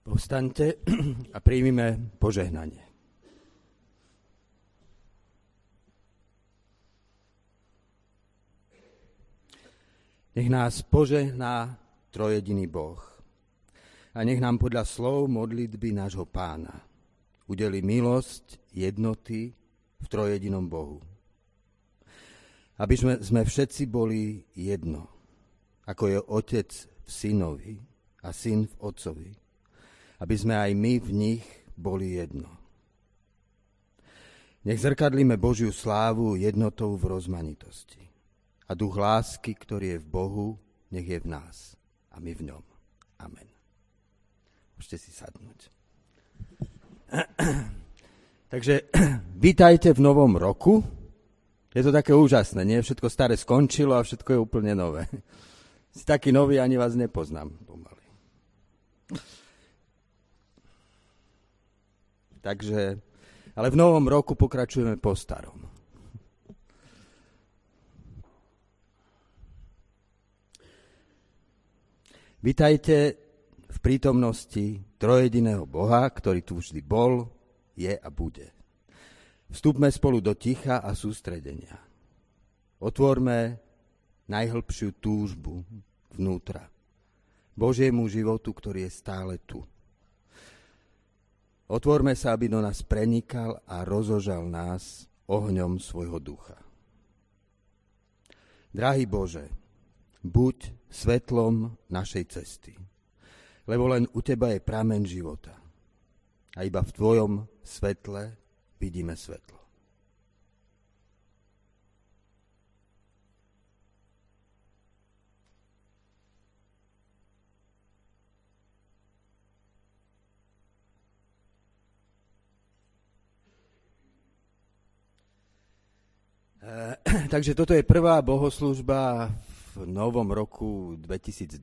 Povstaňte a príjmime požehnanie. Nech nás požehná trojediný Boh a nech nám podľa slov modlitby nášho Pána udeli milosť jednoty v trojedinom Bohu. Aby sme všetci boli jedno, ako je Otec v Synovi a Syn v Otcovi. Aby sme aj my v nich boli jedno. Nech zrkadlíme Božiu slávu jednotou v rozmanitosti. A duch lásky, ktorý je v Bohu, nech je v nás. A my v ňom. Amen. Môžete si sadnúť. Takže vítajte v novom roku. Je to také úžasné, nie? Všetko staré skončilo a všetko je úplne nové. Si taký nový, ani vás nepoznám pomaly. Takže, ale v novom roku pokračujeme po starom. Vitajte v prítomnosti trojediného Boha, ktorý tu vždy bol, je a bude. Vstúpme spolu do ticha a sústredenia. Otvorme najhlbšiu túžbu vnútra. Božiemu životu, ktorý je stále tu. Otvorme sa, aby do nás prenikal a rozožal nás ohňom svojho ducha. Drahý Bože, buď svetlom našej cesty, lebo len u Teba je prameň života. A iba v Tvojom svetle vidíme svetlo. Takže toto je prvá bohoslúžba v novom roku 2012.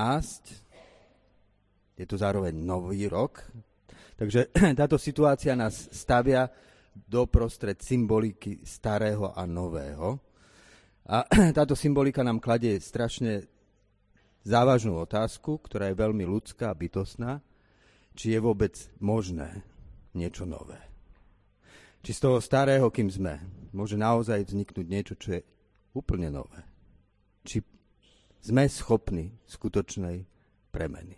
Je to zároveň nový rok. Takže táto situácia nás stavia doprostred symboliky starého a nového. A táto symbolika nám kladie strašne závažnú otázku, ktorá je veľmi ľudská a bytostná, či je vôbec možné niečo nové. Či z toho starého, kým sme, môže naozaj vzniknúť niečo, čo je úplne nové. Či sme schopní skutočnej premeny.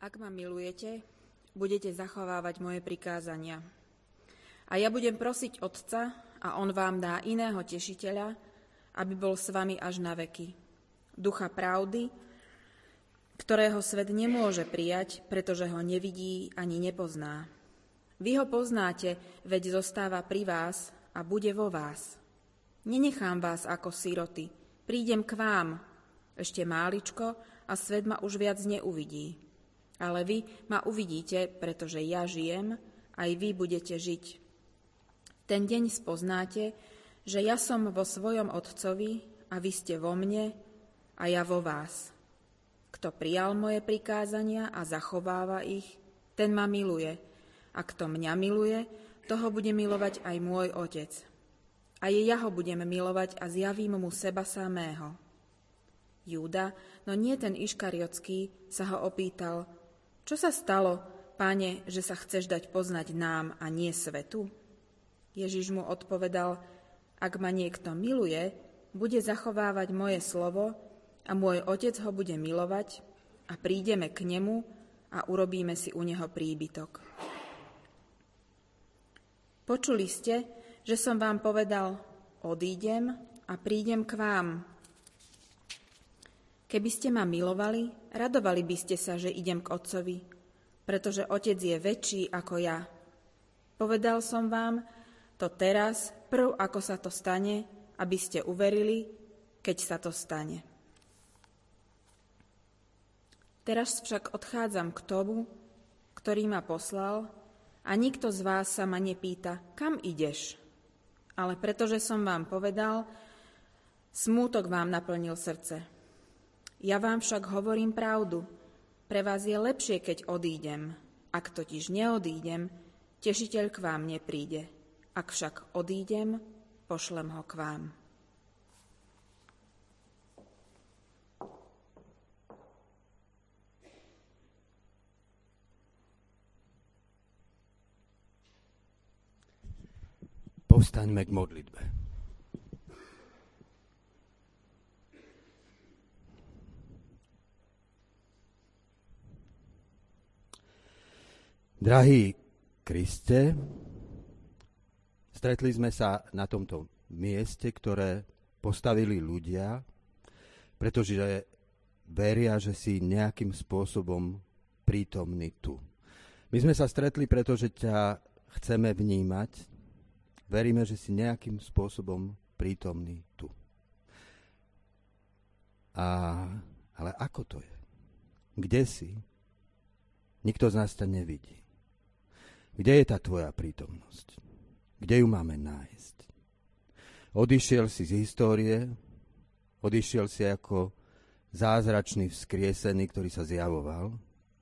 Ak ma milujete, budete zachovávať moje prikázania. A ja budem prosiť Otca, a on vám dá iného tešiteľa, aby bol s vami až na veky. Ducha pravdy, ktorého svet nemôže prijať, pretože ho nevidí ani nepozná. Vy ho poznáte, veď zostáva pri vás a bude vo vás. Nenechám vás ako siroty, prídem k vám. Ešte máličko a svet ma už viac neuvidí. Ale vy ma uvidíte, pretože ja žijem, aj vy budete žiť. Ten deň spoznáte, že ja som vo svojom Otcovi a vy ste vo mne a ja vo vás. Kto prijal moje prikázania a zachováva ich, ten ma miluje. A kto mňa miluje, toho bude milovať aj môj Otec. A ja ho budem milovať a zjavím mu seba samého. Júda, no nie ten Iškariotský, sa ho opýtal: Čo sa stalo, Pane, že sa chceš dať poznať nám a nie svetu? Ježiš mu odpovedal: Ak ma niekto miluje, bude zachovávať moje slovo a môj Otec ho bude milovať a prídeme k nemu a urobíme si u neho príbytok. Počuli ste, že som vám povedal: Odídem a prídem k vám. Keby ste ma milovali, radovali by ste sa, že idem k Otcovi, pretože Otec je väčší ako ja. Povedal som vám to teraz, prv ako sa to stane, aby ste uverili, keď sa to stane. Teraz však odchádzam k tomu, ktorý ma poslal, a nikto z vás sa ma nepýta, kam ideš? Ale pretože som vám povedal, smútok vám naplnil srdce. Ja vám však hovorím pravdu. Pre vás je lepšie, keď odídem. Ak totiž neodídem, tešiteľ k vám nepríde. Ak však odídem, pošlem ho k vám. Povstaňme k modlitbe. Drahý Kriste, stretli sme sa na tomto mieste, ktoré postavili ľudia, pretože veria, že si nejakým spôsobom prítomný tu. My sme sa stretli, pretože ťa chceme vnímať. Veríme, že si nejakým spôsobom prítomný tu. Ale ako to je? Kde si? Nikto z nás ťa nevidí. Kde je tá tvoja prítomnosť? Kde ju máme nájsť? Odišiel si z histórie, odišiel si ako zázračný vzkriesený, ktorý sa zjavoval.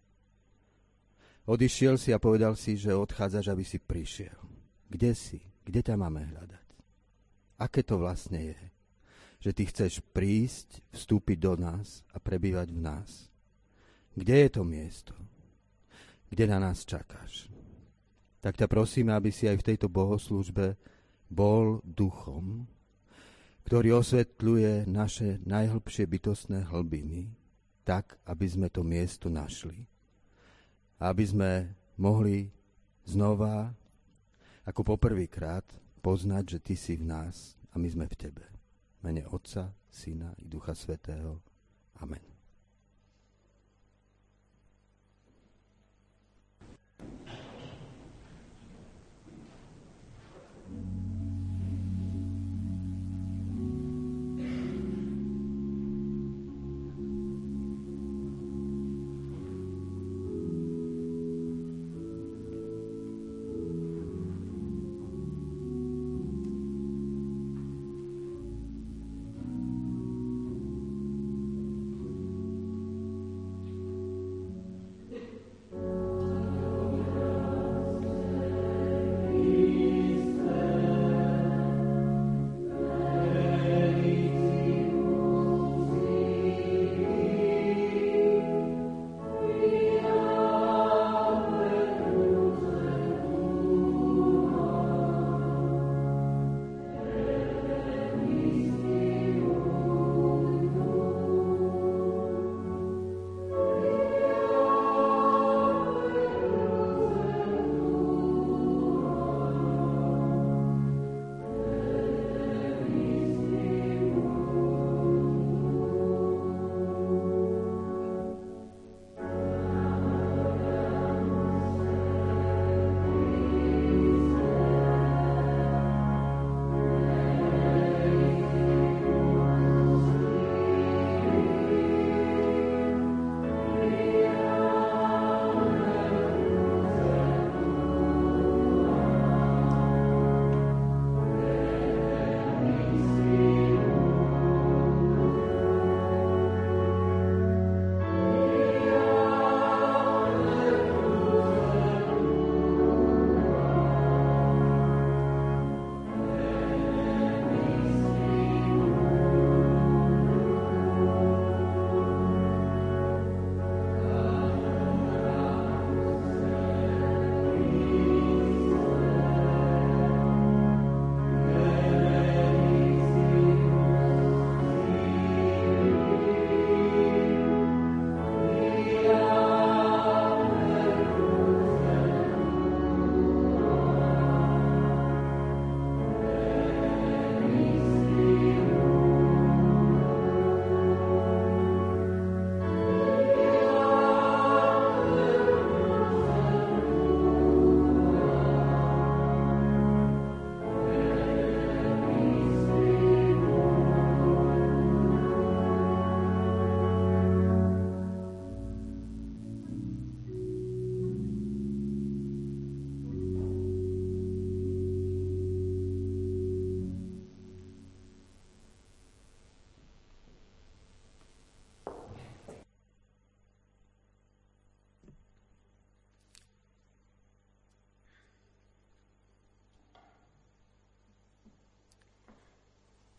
Odišiel si a povedal si, že odchádzaš, aby si prišiel. Kde si? Kde ťa máme hľadať? Aké to vlastne je? Že ty chceš prísť, vstúpiť do nás a prebývať v nás. Kde je to miesto? Kde na nás čakáš? Tak ťa prosíme, aby si aj v tejto bohoslúžbe bol duchom, ktorý osvetľuje naše najhlbšie bytostné hlbiny, tak, aby sme to miesto našli. Aby sme mohli znova, ako poprvýkrát, poznať, že ty si v nás a my sme v tebe. V mene Otca, Syna i Ducha Svätého. Amen.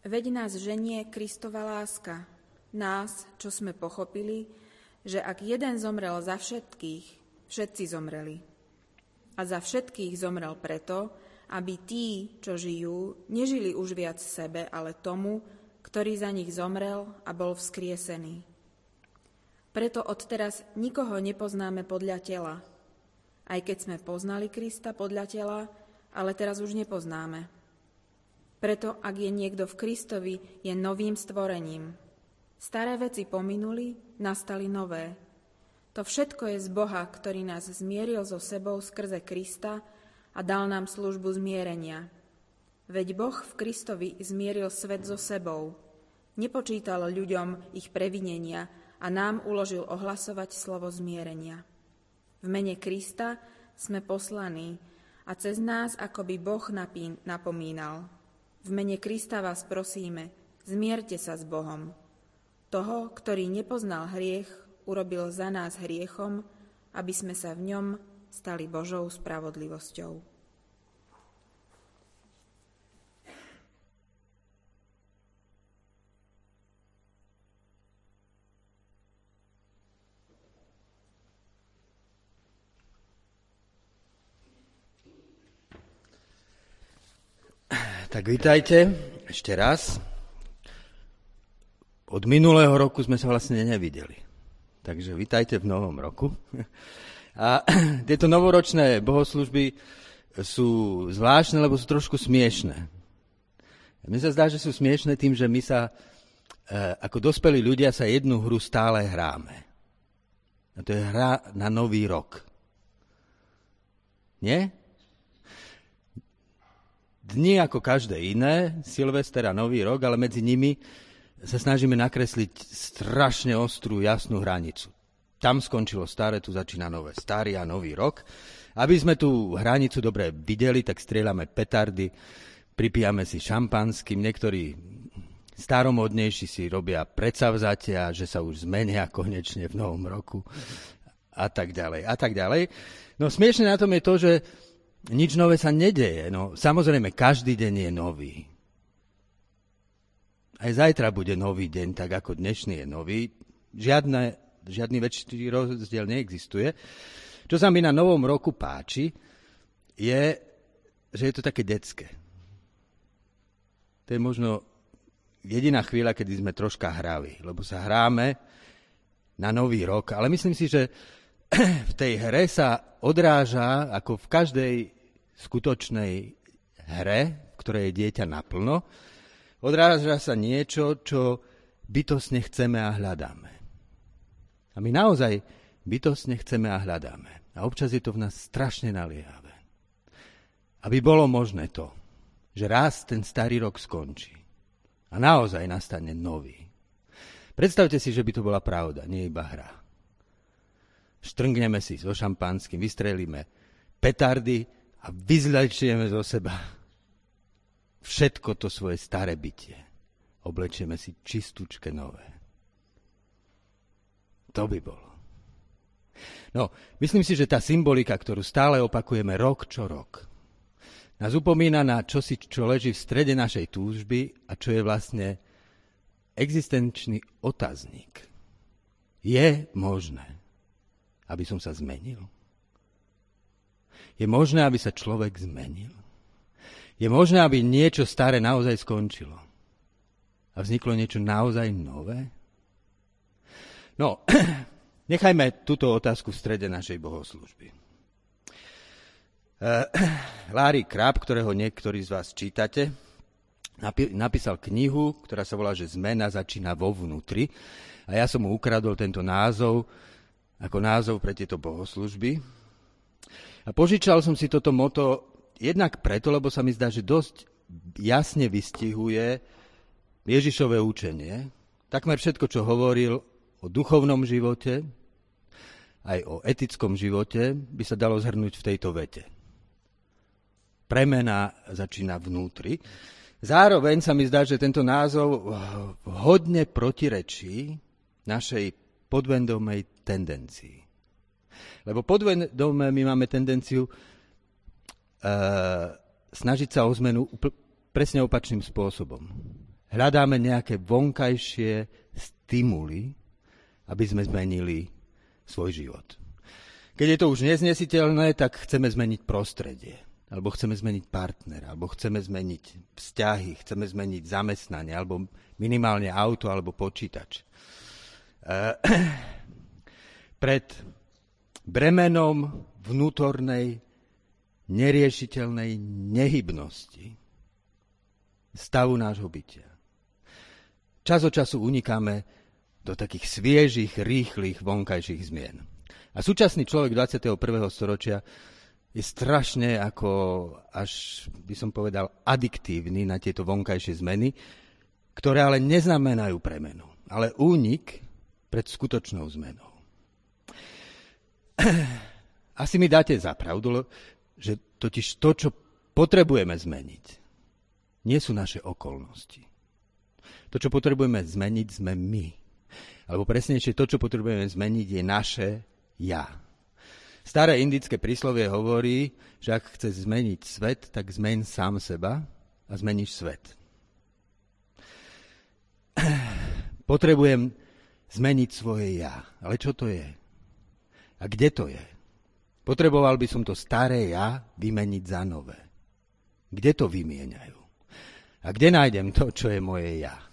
Veď nás ženie Kristova láska, nás, čo sme pochopili, že ak jeden zomrel za všetkých, všetci zomreli. A za všetkých zomrel preto, aby tí, čo žijú, nežili už viac sebe, ale tomu, ktorý za nich zomrel a bol vzkriesený. Preto odteraz nikoho nepoznáme podľa tela. Aj keď sme poznali Krista podľa tela, ale teraz už nepoznáme. Preto, ak je niekto v Kristovi, je novým stvorením. Staré veci pominuli, nastali nové. To všetko je z Boha, ktorý nás zmieril so sebou skrze Krista a dal nám službu zmierenia. Veď Boh v Kristovi zmieril svet so sebou. Nepočítal ľuďom ich previnenia a nám uložil ohlasovať slovo zmierenia. V mene Krista sme poslaní a cez nás akoby Boh napomínal. V mene Krista vás prosíme, zmierte sa s Bohom. Toho, ktorý nepoznal hriech, urobil za nás hriechom, aby sme sa v ňom stali Božou spravodlivosťou. Tak vítajte ešte raz. Od minulého roku sme sa vlastne nevideli. Takže vítajte v novom roku. A tieto novoročné bohoslužby sú zvláštne, lebo sú trošku smiešné. Mne sa zdá, že sú smiešné tým, že my sa ako dospelí ľudia sa jednu hru stále hráme. A to je hra na Nový rok. Nie? Dni ako každé iné, Silvester a Nový rok, ale medzi nimi sa snažíme nakresliť strašne ostrú, jasnú hranicu. Tam skončilo staré, tu začína nové. Starý a Nový rok. Aby sme tú hranicu dobre videli, tak strieľame petardy, pripijame si šampanským, niektorí staromodnejší si robia predsavzatia, že sa už zmenia konečne v novom roku a tak ďalej, a tak ďalej. No smiešne na tom je to, že nič nové sa nedeje. No, samozrejme, každý deň je nový. Aj zajtra bude nový deň, tak ako dnešný je nový. Žiadny väčší rozdiel neexistuje. Čo sa mi na novom roku páči, je, že je to také detské. To je možno jediná chvíľa, kedy sme troška hrali, lebo sa hráme na nový rok. Ale myslím si, že v tej hre sa odráža, ako v každej skutočnej hre, v ktorej je dieťa naplno, odráža sa niečo, čo bytostne chceme a hľadáme. A my naozaj bytostne chceme a hľadáme. A občas je to v nás strašne naliehavé. Aby bolo možné to, že raz ten starý rok skončí a naozaj nastane nový. Predstavte si, že by to bola pravda, nie iba hra. Štrngneme si so šampanským, vystrelíme petardy a vyzlečieme zo seba všetko to svoje staré bytie. Oblečieme si čistúčke nové. To by bolo. No, myslím si, že tá symbolika, ktorú stále opakujeme rok čo rok, nás upomína na čosi, čo leží v strede našej túžby a čo je vlastne existenčný otáznik. Je možné, aby som sa zmenil? Je možné, aby sa človek zmenil? Je možné, aby niečo staré naozaj skončilo a vzniklo niečo naozaj nové? No, nechajme túto otázku v strede našej bohoslúžby. Larry Crabb, ktorého niektorí z vás čítate, napísal knihu, ktorá sa volá, že Zmena začína vo vnútri. A ja som mu ukradol tento názov ako názov pre tieto bohoslužby. A požičal som si toto motto jednak preto, lebo sa mi zdá, že dosť jasne vystihuje Ježišové učenie. Takmer všetko, čo hovoril o duchovnom živote, aj o etickom živote, by sa dalo zhrnúť v tejto vete. Premena začína vnútri. Zároveň sa mi zdá, že tento názov hodne protirečí našej podvedomej tendencii. Lebo podvedome my máme tendenciu snažiť sa o zmenu presne opačným spôsobom. Hľadáme nejaké vonkajšie stimuly, aby sme zmenili svoj život. Keď je to už neznesiteľné, tak chceme zmeniť prostredie, alebo chceme zmeniť partnera, alebo chceme zmeniť vzťahy, chceme zmeniť zamestnanie, alebo minimálne auto, alebo počítač. Pred bremenom vnútornej, neriešiteľnej nehybnosti stavu nášho bytia. Čas od času unikáme do takých sviežých, rýchlych, vonkajších zmien. A súčasný človek 21. storočia je strašne ako, až by som povedal, adiktívny na tieto vonkajšie zmeny, ktoré ale neznamenajú premenu, ale únik pred skutočnou zmenou. Asi mi dáte za pravdu, že totiž to, čo potrebujeme zmeniť, nie sú naše okolnosti. To, čo potrebujeme zmeniť, sme my. Alebo presnejšie, to, čo potrebujeme zmeniť, je naše ja. Staré indické príslovie hovorí, že ak chceš zmeniť svet, tak zmeň sám seba a zmeníš svet. Potrebujem zmeniť svoje ja. Ale čo to je? A kde to je? Potreboval by som to staré ja vymeniť za nové. Kde to vymieňajú? A kde nájdem to, čo je moje ja?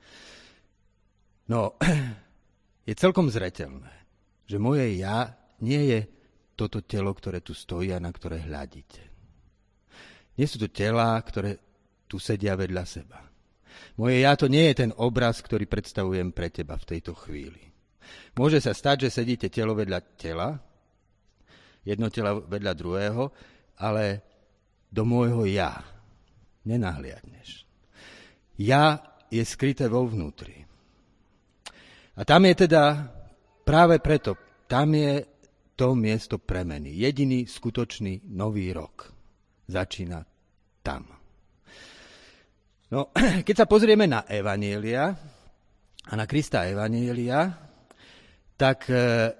No, je celkom zreteľné, že moje ja nie je toto telo, ktoré tu stojí a na ktoré hľadíte. Nie sú to telá, ktoré tu sedia vedľa seba. Moje ja to nie je ten obraz, ktorý predstavujem pre teba v tejto chvíli. Môže sa stať, že sedíte telo vedľa tela, jedno telo vedľa druhého, ale do môjho ja nenahliadneš. Ja je skryté vo vnútri. A tam je teda, práve preto, tam je to miesto premeny. Jediný skutočný nový rok začína tam. No, keď sa pozrieme na evanjelia a na Krista evanjelia, tak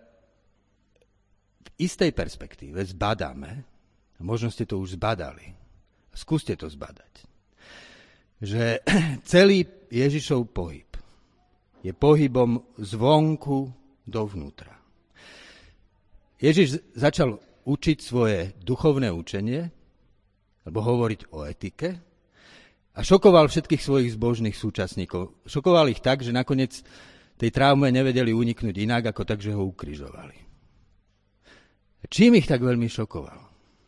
v istej perspektíve zbadáme, a možno ste to už zbadali, skúste to zbadať, že celý Ježišov pohyb je pohybom zvonku dovnútra. Ježiš začal učiť svoje duchovné učenie, alebo hovoriť o etike, a šokoval všetkých svojich zbožných súčasníkov. Šokoval ich tak, že nakoniec tej traume nevedeli uniknúť inak, ako tak, že ho ukrižovali. Čím ich tak veľmi šokoval?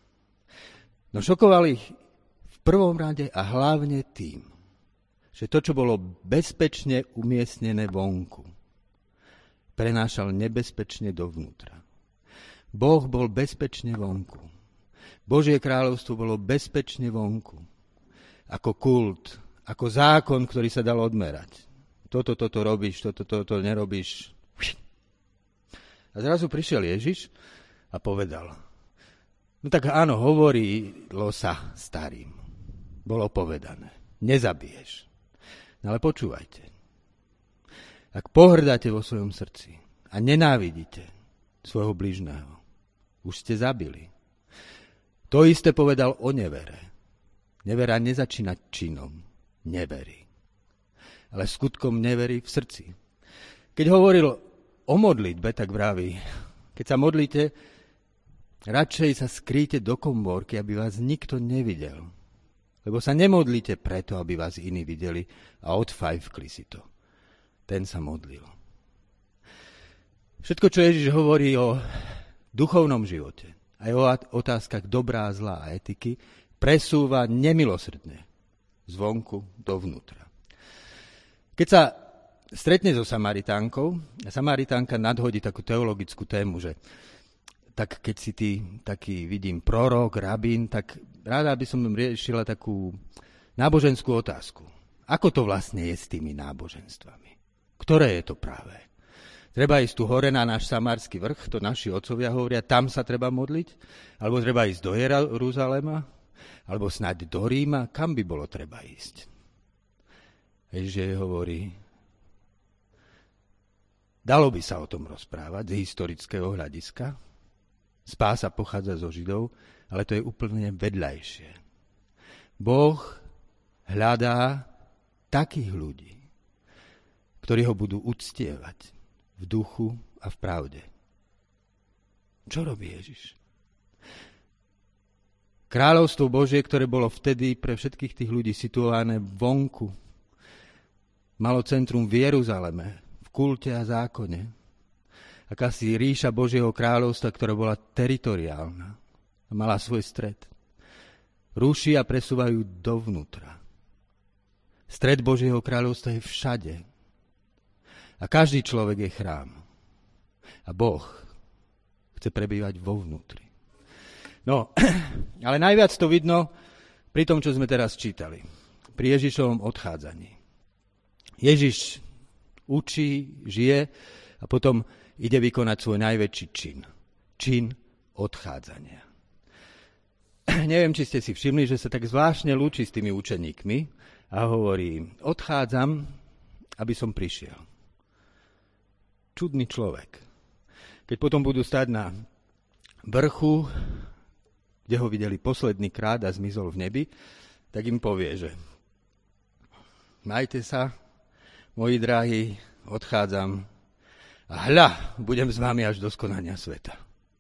No šokoval ich v prvom rade a hlavne tým, že to, čo bolo bezpečne umiestnené vonku, prenášal nebezpečne dovnútra. Boh bol bezpečne vonku. Božie kráľovstvo bolo bezpečne vonku. Ako kult, ako zákon, ktorý sa dal odmerať. Toto robíš, toto nerobíš. A zrazu prišiel Ježiš a povedal, no tak áno, hovorilo sa starým. Bolo povedané, nezabiješ. No ale počúvajte. Ak pohrdáte vo svojom srdci a nenávidíte svojho bližného, už ste zabili. To isté povedal o nevere. Nevera nezačína činom nevery, ale skutkom nevery v srdci. Keď hovoril o modlitbe, tak vraví, keď sa modlíte, radšej sa skryjte do komórky, aby vás nikto nevidel. Lebo sa nemodlíte preto, aby vás iní videli a odfajfkli si to. Ten sa modlil. Všetko, čo Ježiš hovorí o duchovnom živote, aj o otázkach dobrá, zlá a etiky, presúva nemilosrdne zvonku dovnútra. Keď sa stretne so Samaritánkou, Samaritánka nadhodí takú teologickú tému, že tak keď si ty taký, vidím, prorok, rabín, tak ráda by som riešila takú náboženskú otázku. Ako to vlastne je s tými náboženstvami? Ktoré je to práve? Treba ísť tu hore na náš samársky vrch, to naši otcovia hovoria, tam sa treba modliť? Alebo treba ísť do Jeruzalema? Alebo snáď do Ríma? Kam by bolo treba ísť? Ježiš hovorí, dalo by sa o tom rozprávať z historického hľadiska. Spása pochádza zo Židov, ale to je úplne vedľajšie. Boh hľadá takých ľudí, ktorí ho budú uctievať v duchu a v pravde. Čo robí Ježiš? Kráľovstvo Božie, ktoré bolo vtedy pre všetkých tých ľudí situované vonku, malo centrum v Jeruzaleme, v kulte a zákone. Akási ríša Božieho kráľovstva, ktorá bola teritoriálna a mala svoj stred. Ruší a presúvajú dovnútra. Stred Božieho kráľovstva je všade. A každý človek je chrám. A Boh chce prebývať vo vnútri. No, ale najviac to vidno pri tom, čo sme teraz čítali. Pri Ježišovom odchádzaní. Ježiš učí, žije a potom ide vykonať svoj najväčší čin. Čin odchádzania. Neviem, či ste si všimli, že sa tak zvláštne lúči s tými učeníkmi a hovorí, odchádzam, aby som prišiel. Čudný človek. Keď potom budú stáť na vrchu, kde ho videli posledný krát a zmizol v nebi, tak im povie, že majte sa, moji drahí, odchádzam a hľa, budem s vami až do skonania sveta.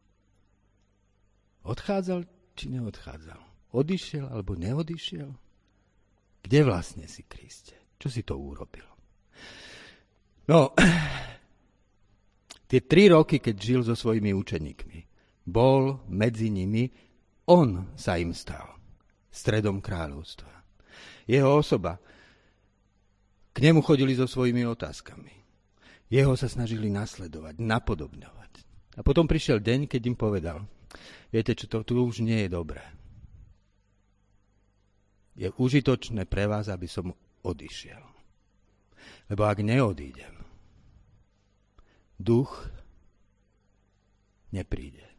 Odchádzal či neodchádzal? Odišiel alebo neodišiel? Kde vlastne si, Kriste? Čo si to urobil? No, tie 3 roky, keď žil so svojimi učeníkmi, bol medzi nimi, on sa im stal stredom kráľovstva. Jeho osoba, k nemu chodili so svojimi otázkami. Jeho sa snažili nasledovať, napodobňovať. A potom prišiel deň, keď im povedal, viete čo, to tu už nie je dobré. Je užitočné pre vás, aby som odišiel. Lebo ak neodídem, duch nepríde.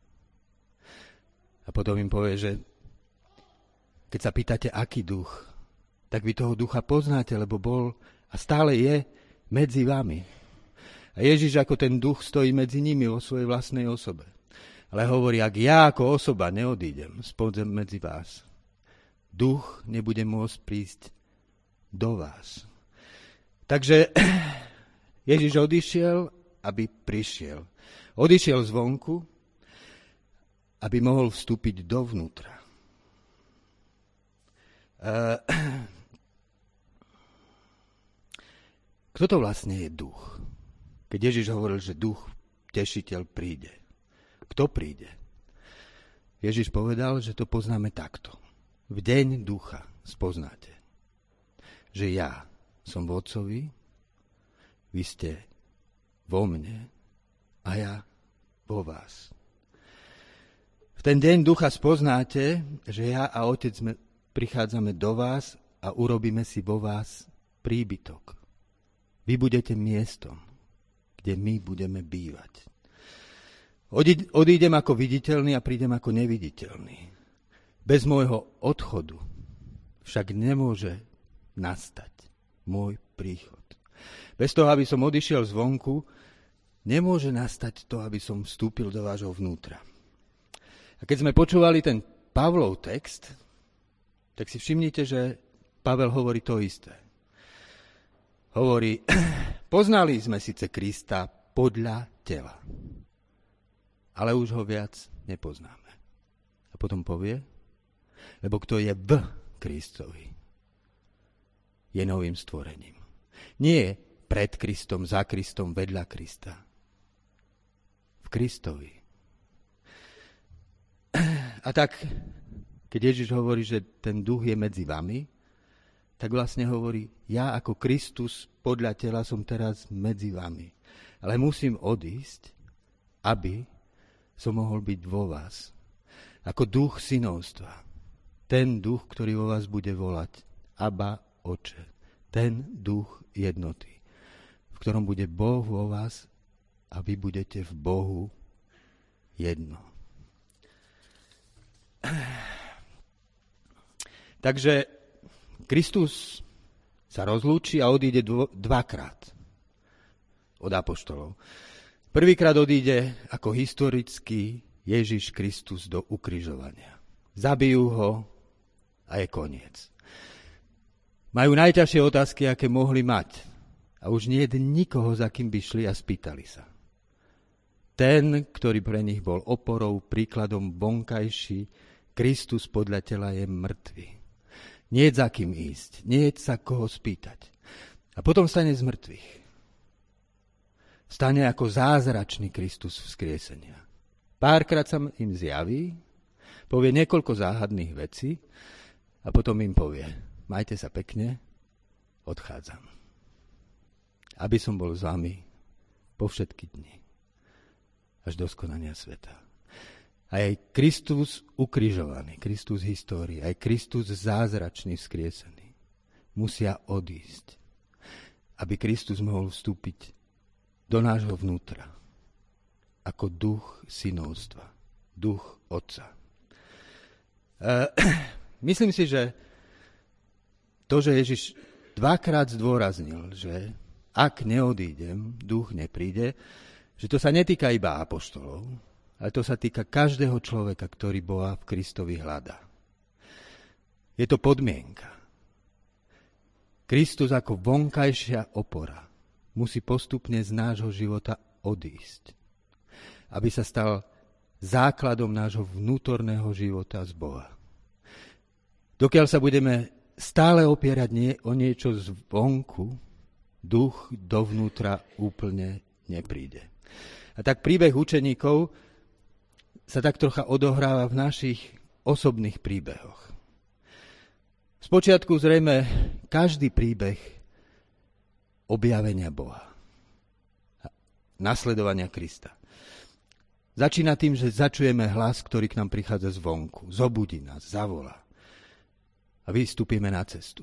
A potom im povie, že keď sa pýtate, aký duch, tak vy toho ducha poznáte, lebo bol a stále je medzi vami. A Ježiš ako ten duch stojí medzi nimi vo svojej vlastnej osobe. Ale hovorí, ak ja ako osoba neodídem spod medzi vás, duch nebude môcť prísť do vás. Takže Ježiš odišiel, aby prišiel. Odišiel zvonku, aby mohol vstúpiť dovnútra. Kto to vlastne je duch? Keď Ježiš hovoril, že duch, tešiteľ príde. Kto príde? Ježiš povedal, že to poznáme takto. V deň ducha spoznáte, že ja som v Otcovi, vy ste vo mne a ja vo vás. V ten deň ducha spoznáte, že ja a Otec prichádzame do vás a urobíme si vo vás príbytok. Vy budete miestom, kde my budeme bývať. Odídem ako viditeľný a prídem ako neviditeľný. Bez môjho odchodu však nemôže nastať môj príchod. Bez toho, aby som odišiel zvonku, nemôže nastať to, aby som vstúpil do vášho vnútra. A keď sme počúvali ten Pavlov text, tak si všimnite, že Pavel hovorí to isté. Hovorí, poznali sme síce Krista podľa tela, ale už ho viac nepoznáme. A potom povie, lebo kto je v Kristovi, je novým stvorením. Nie pred Kristom, za Kristom, vedľa Krista. V Kristovi. A tak, keď Ježiš hovorí, že ten duch je medzi vami, tak vlastne hovorí, ja ako Kristus podľa tela som teraz medzi vami. Ale musím odísť, aby som mohol byť vo vás. Ako duch synovstva. Ten duch, ktorý vo vás bude volať Abba, Oče. Ten duch jednoty, v ktorom bude Boh vo vás a vy budete v Bohu jedno. Takže Kristus sa rozlúči a odíde dvakrát od apoštolov. Prvýkrát odíde ako historický Ježiš Kristus do ukrižovania. Zabijú ho a je koniec. Majú najťažšie otázky, aké mohli mať. A už nie je nikoho, za kým by šli a spýtali sa. Ten, ktorý pre nich bol oporou, príkladom vonkajší, Kristus podľa tela je mŕtvy. Nie je za kým ísť, nie je sa koho spýtať. A potom stane z mŕtvych. Stane ako zázračný Kristus vzkriesenia. Párkrát sa im zjaví, povie niekoľko záhadných vecí a potom im povie, majte sa pekne, odchádzam. Aby som bol s vami po všetky dni, až do skonania sveta. A aj Kristus ukrižovaný, Kristus histórie, aj Kristus zázračný vzkriesený musia odísť, aby Kristus mohol vstúpiť do nášho vnútra ako duch synovstva, duch Otca. Myslím si, že to, že Ježiš dvakrát zdôraznil, že ak neodídem, duch nepríde, že to sa netýka iba apoštolov, ale to sa týka každého človeka, ktorý Boha v Kristovi hľadá. Je to podmienka. Kristus ako vonkajšia opora musí postupne z nášho života odísť, aby sa stal základom nášho vnútorného života z Boha. Dokiaľ sa budeme stále opierať o niečo zvonku, duch dovnútra úplne nepríde. A tak príbeh učeníkov sa tak trocha odohráva v našich osobných príbehoch. Spočiatku zrejme každý príbeh objavenia Boha, nasledovania Krista. Začína tým, že začujeme hlas, ktorý k nám prichádza zvonku, zobudí nás, zavolá a vystúpime na cestu.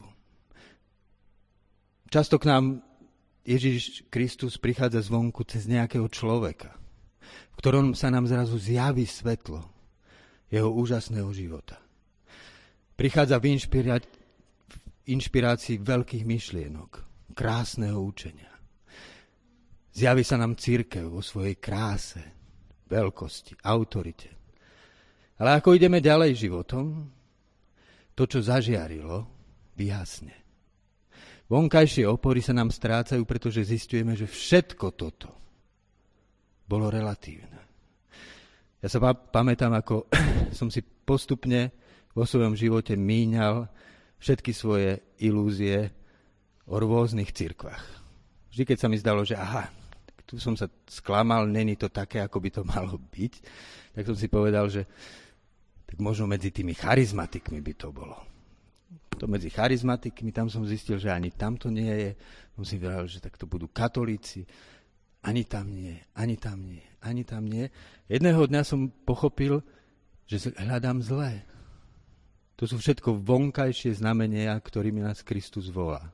Často k nám Ježiš Kristus prichádza zvonku cez nejakého človeka, v ktorom sa nám zrazu zjaví svetlo jeho úžasného života. Prichádza v inšpirácii veľkých myšlienok, krásneho učenia. Zjaví sa nám cirkev vo svojej kráse, veľkosti, autorite. Ale ako ideme ďalej životom, to, čo zažiarilo, vyhasne. Vonkajšie opory sa nám strácajú, pretože zisťujeme, že všetko toto bolo relatívne. Ja sa pamätám, ako som si postupne vo svojom živote míňal všetky svoje ilúzie o rôznych cirkvách. Vždy, keď sa mi zdalo, že tu som sa sklamal, není to také, ako by to malo byť, tak som si povedal, že tak možno medzi tými charizmatikmi by to bolo. To medzi charizmatikmi, tam som zistil, že ani tam to nie je. Som si povedal, že tak to budú katolíci. Ani tam nie, ani tam nie, ani tam nie. Jedného dňa som pochopil, že hľadám zlé. To sú všetko vonkajšie znamenia, ktorými nás Kristus volá.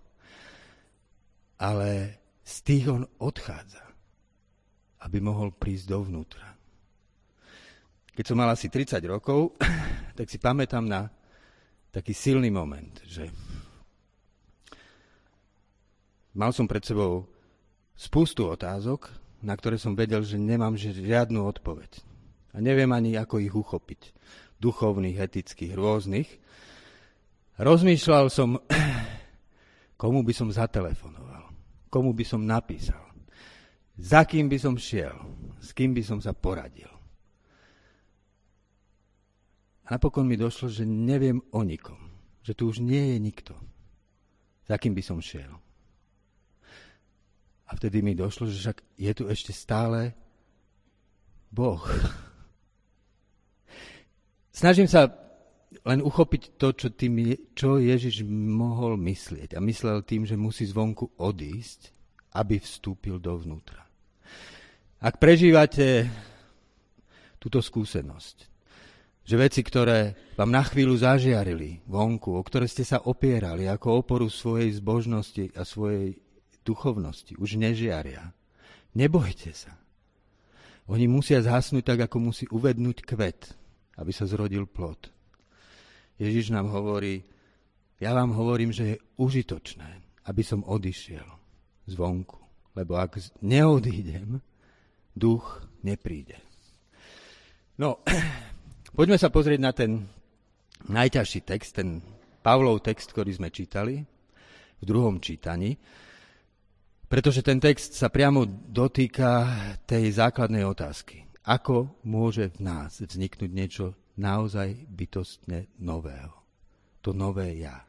Ale z tých on odchádza, aby mohol prísť dovnútra. Keď som mal asi 30 rokov, tak si pamätám na taký silný moment, že mal som pred sebou spustu otázok, na ktoré som vedel, že nemám žiadnu odpoveď. A neviem ani, ako ich uchopiť. Duchovných, etických, rôznych. Rozmýšľal som, komu by som zatelefonoval, komu by som napísal, za kým by som šiel, s kým by som sa poradil. A napokon mi došlo, že neviem o nikom, že tu už nie je nikto, za kým by som šiel. A vtedy mi došlo, že však je tu ešte stále Boh. Snažím sa len uchopiť to, čo Ježiš mohol myslieť. A myslel tým, že musí zvonku odísť, aby vstúpil dovnútra. Ak prežívate túto skúsenosť, že veci, ktoré vám na chvíľu zažiarili vonku, o ktoré ste sa opierali ako oporu svojej zbožnosti a svojej duchovnosti, už nežiaria. Nebojte sa. Oni musia zhasnúť tak, ako musí uvednúť kvet, aby sa zrodil plod. Ježiš nám hovorí, ja vám hovorím, že je užitočné, aby som odišiel zvonku, lebo ak neodídem, duch nepríde. No, poďme sa pozrieť na ten najťažší text, ten Pavlov text, ktorý sme čítali. v druhom čítaní, pretože ten text sa priamo dotýka tej základnej otázky. Ako môže v nás vzniknúť niečo naozaj bytostne nového? To nové ja.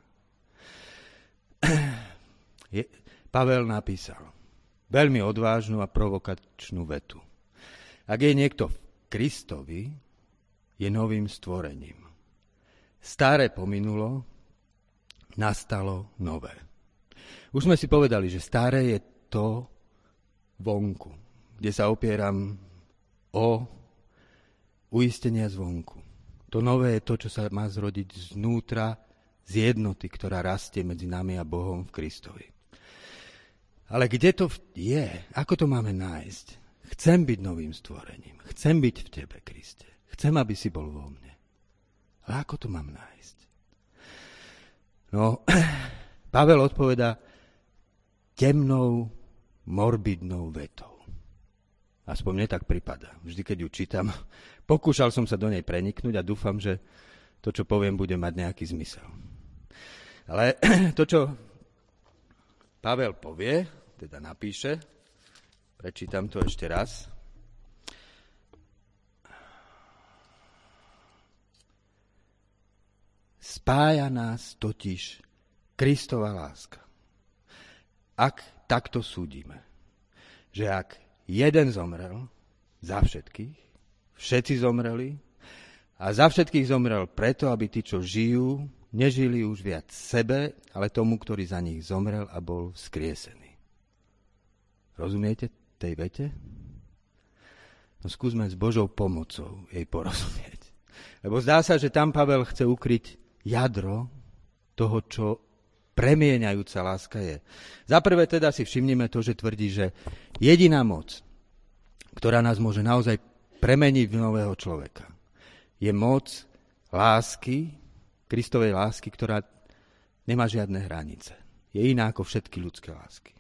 Pavel napísal veľmi odvážnu a provokačnú vetu. Ak je niekto v Kristovi, je novým stvorením. Staré pominulo, nastalo nové. Už sme si povedali, že staré je to vonku, kde sa opieram o uistenia zvonku. To nové je to, čo sa má zrodiť znútra, z jednoty, ktorá rastie medzi nami a Bohom v Kristovi. Ale kde to je? Ako to máme nájsť? Chcem byť novým stvorením. Chcem byť v tebe, Kriste. Chcem, aby si bol vo mne. Ale ako to mám nájsť? No, Pavel odpovedá temnou, morbidnou vetou. Aspoň mne tak pripadá. Vždy, keď ju čítam, pokúšal som sa do nej preniknúť a dúfam, že to, čo poviem, bude mať nejaký zmysel. Ale to, čo Pavel povie, teda napíše, prečítam to ešte raz. Spája nás totiž Kristova láska. Ak takto súdime, že ak jeden zomrel za všetkých, všetci zomreli a za všetkých zomrel preto, aby tí, čo žijú, nežili už viac sebe, ale tomu, ktorý za nich zomrel a bol vzkriesený. Rozumiete tej vete? No skúsme s Božou pomocou jej porozumieť. Lebo zdá sa, že tam Pavel chce ukryť jadro toho, čo premieňajúca láska je. Za prvé teda si všimnime to, že tvrdí, že jediná moc, ktorá nás môže naozaj premeniť v nového človeka, je moc lásky, Kristovej lásky, ktorá nemá žiadne hranice. Je iná ako všetky ľudské lásky.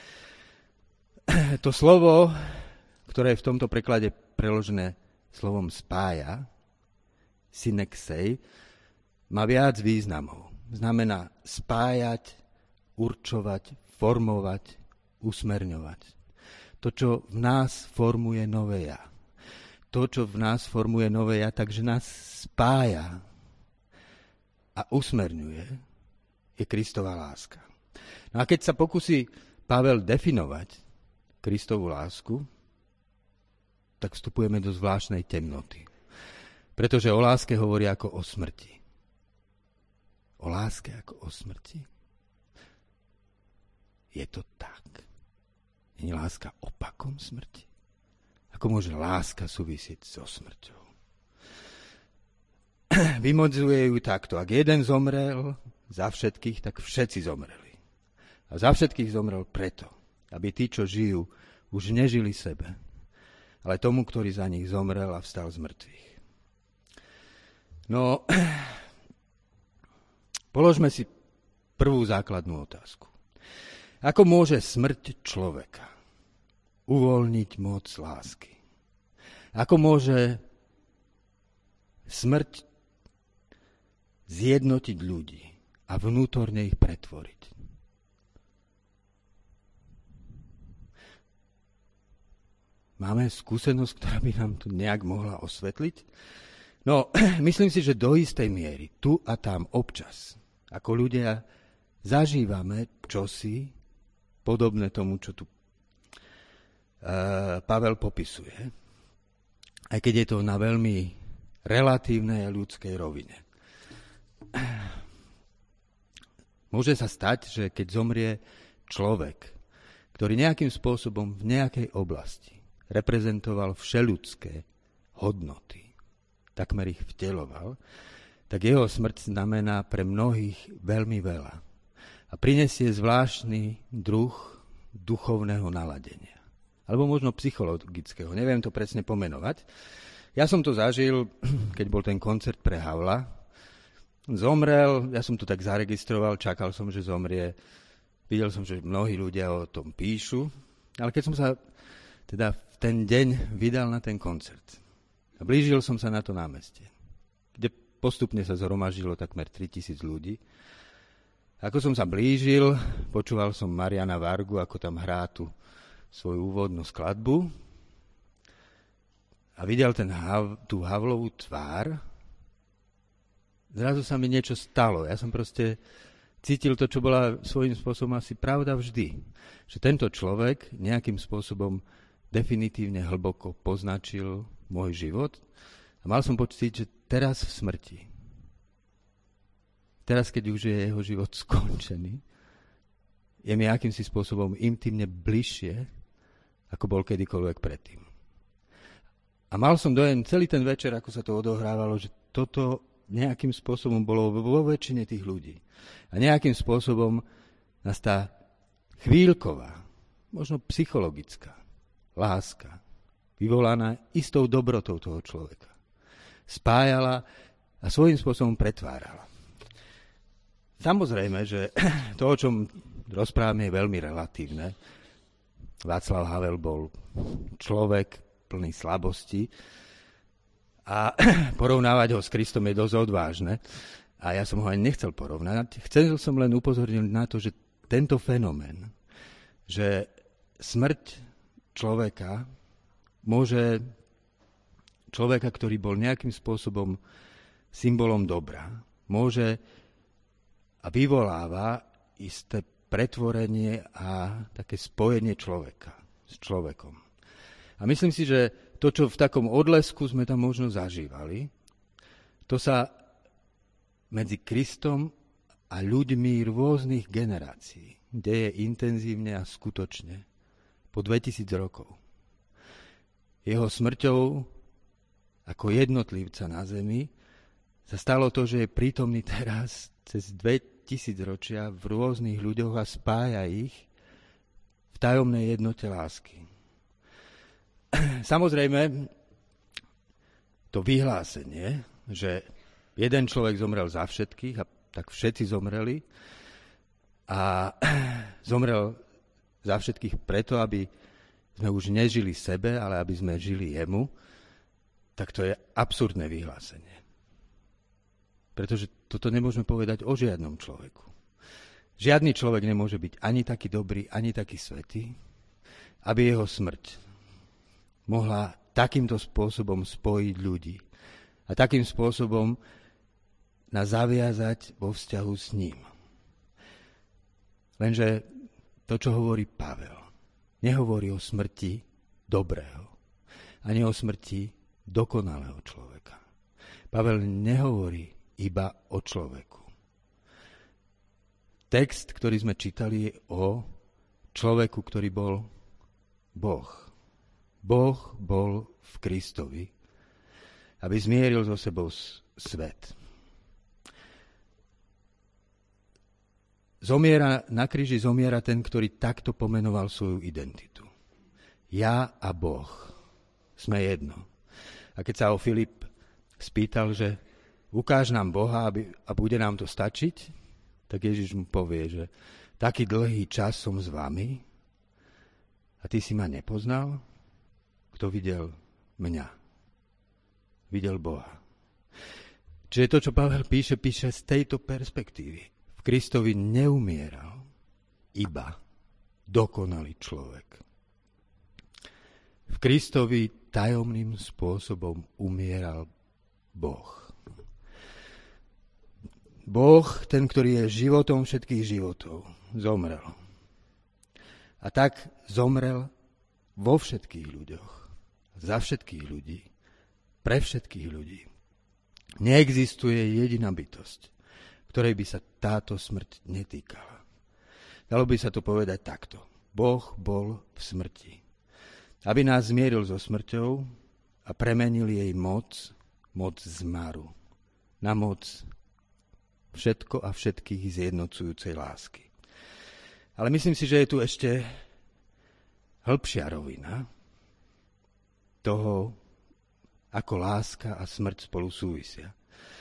To slovo, ktoré je v tomto preklade preložené slovom spája, synexei, má viac významov. Znamená spájať, určovať, formovať, usmerňovať. To, čo v nás formuje nové ja. To, čo v nás formuje nové ja, takže nás spája a usmerňuje, je Kristova láska. No a keď sa pokusí Pavel definovať Kristovu lásku, tak vstupujeme do zvláštnej temnoty. Pretože o láske hovorí ako o smrti. O láske ako o smrti? Je to tak. Nie je láska opakom smrti? Ako môže láska súvisieť so smrťou? Vymodzuje ju takto. Ak jeden zomrel za všetkých, tak všetci zomreli. A za všetkých zomrel preto, aby tí, čo žijú, už nežili sebe, ale tomu, ktorý za nich zomrel a vstal z mŕtvych. No, položme si prvú základnú otázku. Ako môže smrť človeka uvoľniť moc lásky? Ako môže smrť zjednotiť ľudí a vnútorne ich pretvoriť? Máme skúsenosť, ktorá by nám tu nejak mohla osvetliť? No, myslím si, že do istej miery, tu a tam občas, ako ľudia zažívame čosi podobné tomu, čo tu Pavel popisuje, aj keď je to na veľmi relatívnej a ľudskej rovine. Môže sa stať, že keď zomrie človek, ktorý nejakým spôsobom v nejakej oblasti reprezentoval všeľudské hodnoty, takmer ich vteľoval, tak jeho smrť znamená pre mnohých veľmi veľa a prinesie zvláštny druh duchovného naladenia. Alebo možno psychologického, neviem to presne pomenovať. Ja som to zažil, keď bol ten koncert pre Havla. Zomrel, ja som to tak zaregistroval, čakal som, že zomrie. Videl som, že mnohí ľudia o tom píšu. Ale keď som sa teda v ten deň vydal na ten koncert a blížil som sa na to námestie, kde postupne sa zhromaždilo takmer 3000 ľudí, Ako som sa blížil, počúval som Mariana Vargu, ako tam hrá tú svoju úvodnú skladbu a videl tú Havlovú tvár. Zrazu sa mi niečo stalo. Ja som proste cítil to, čo bola svojím spôsobom asi pravda vždy. Že tento človek nejakým spôsobom definitívne hlboko poznačil môj život a mal som pocit, že teraz v smrti, teraz, keď už je jeho život skončený, je mi akýmsi spôsobom intimne bližšie, ako bol kedykoľvek predtým. A mal som dojem celý ten večer, ako sa to odohrávalo, že toto nejakým spôsobom bolo vo väčšine tých ľudí. A nejakým spôsobom nás tá chvíľková, možno psychologická láska, vyvolaná istou dobrotou toho človeka, spájala a svojím spôsobom pretvárala. Samozrejme, že to, o čom rozprávame, je veľmi relatívne. Václav Havel bol človek plný slabosti a porovnávať ho s Kristom je dosť odvážne. A ja som ho ani nechcel porovnať. Chcel som len upozorniť na to, že tento fenomén, že smrť človeka môže človeka, ktorý bol nejakým spôsobom symbolom dobra, môže a vyvoláva isté pretvorenie a také spojenie človeka s človekom. A myslím si, že to, čo v takom odlesku sme tam možno zažívali, to sa medzi Kristom a ľuďmi rôznych generácií deje intenzívne a skutočne po 2000 rokov. Jeho smrťou ako jednotlivca na zemi sa stalo to, že je prítomný teraz cez 2000 ročia v rôznych ľuďoch a spája ich v tajomnej jednote lásky. Samozrejme, to vyhlásenie, že jeden človek zomrel za všetkých a tak všetci zomreli a zomrel za všetkých preto, aby sme už nežili sebe, ale aby sme žili jemu, tak to je absurdné vyhlásenie. Pretože toto nemôžeme povedať o žiadnom človeku. Žiadny človek nemôže byť ani taký dobrý, ani taký svätý, aby jeho smrť mohla takýmto spôsobom spojiť ľudí a takým spôsobom nás zaviazať vo vzťahu s ním. Lenže to, čo hovorí Pavel, nehovorí o smrti dobrého, ani o smrti dokonalého človeka. Pavel nehovorí iba o človeku. Text, ktorý sme čítali, je o človeku, ktorý bol Boh. Boh bol v Kristovi, aby zmieril so sebou svet. Na kríži zomiera ten, ktorý takto pomenoval svoju identitu. Ja a Boh sme jedno. A keď sa ho Filip spýtal, že ukáž nám Boha a bude nám to stačiť, tak Ježiš mu povie, že taký dlhý čas som s vami a ty si ma nepoznal? Kto videl mňa? Videl Boha. Čiže to, čo Pavel píše z tejto perspektívy. V Kristovi neumieral iba dokonalý človek. V Kristovi tajomným spôsobom umieral Boh. Boh, ten, ktorý je životom všetkých životov, zomrel. A tak zomrel vo všetkých ľuďoch, za všetkých ľudí, pre všetkých ľudí. Neexistuje jediná bytosť, ktorej by sa táto smrť netýkala. Dalo by sa to povedať takto. Boh bol v smrti, aby nás zmieril so smrťou a premenil jej moc zmaru, na moc všetko a všetkých zjednocujúcej lásky. Ale myslím si, že je tu ešte hĺbšia rovina toho, ako láska a smrť spolu súvisia.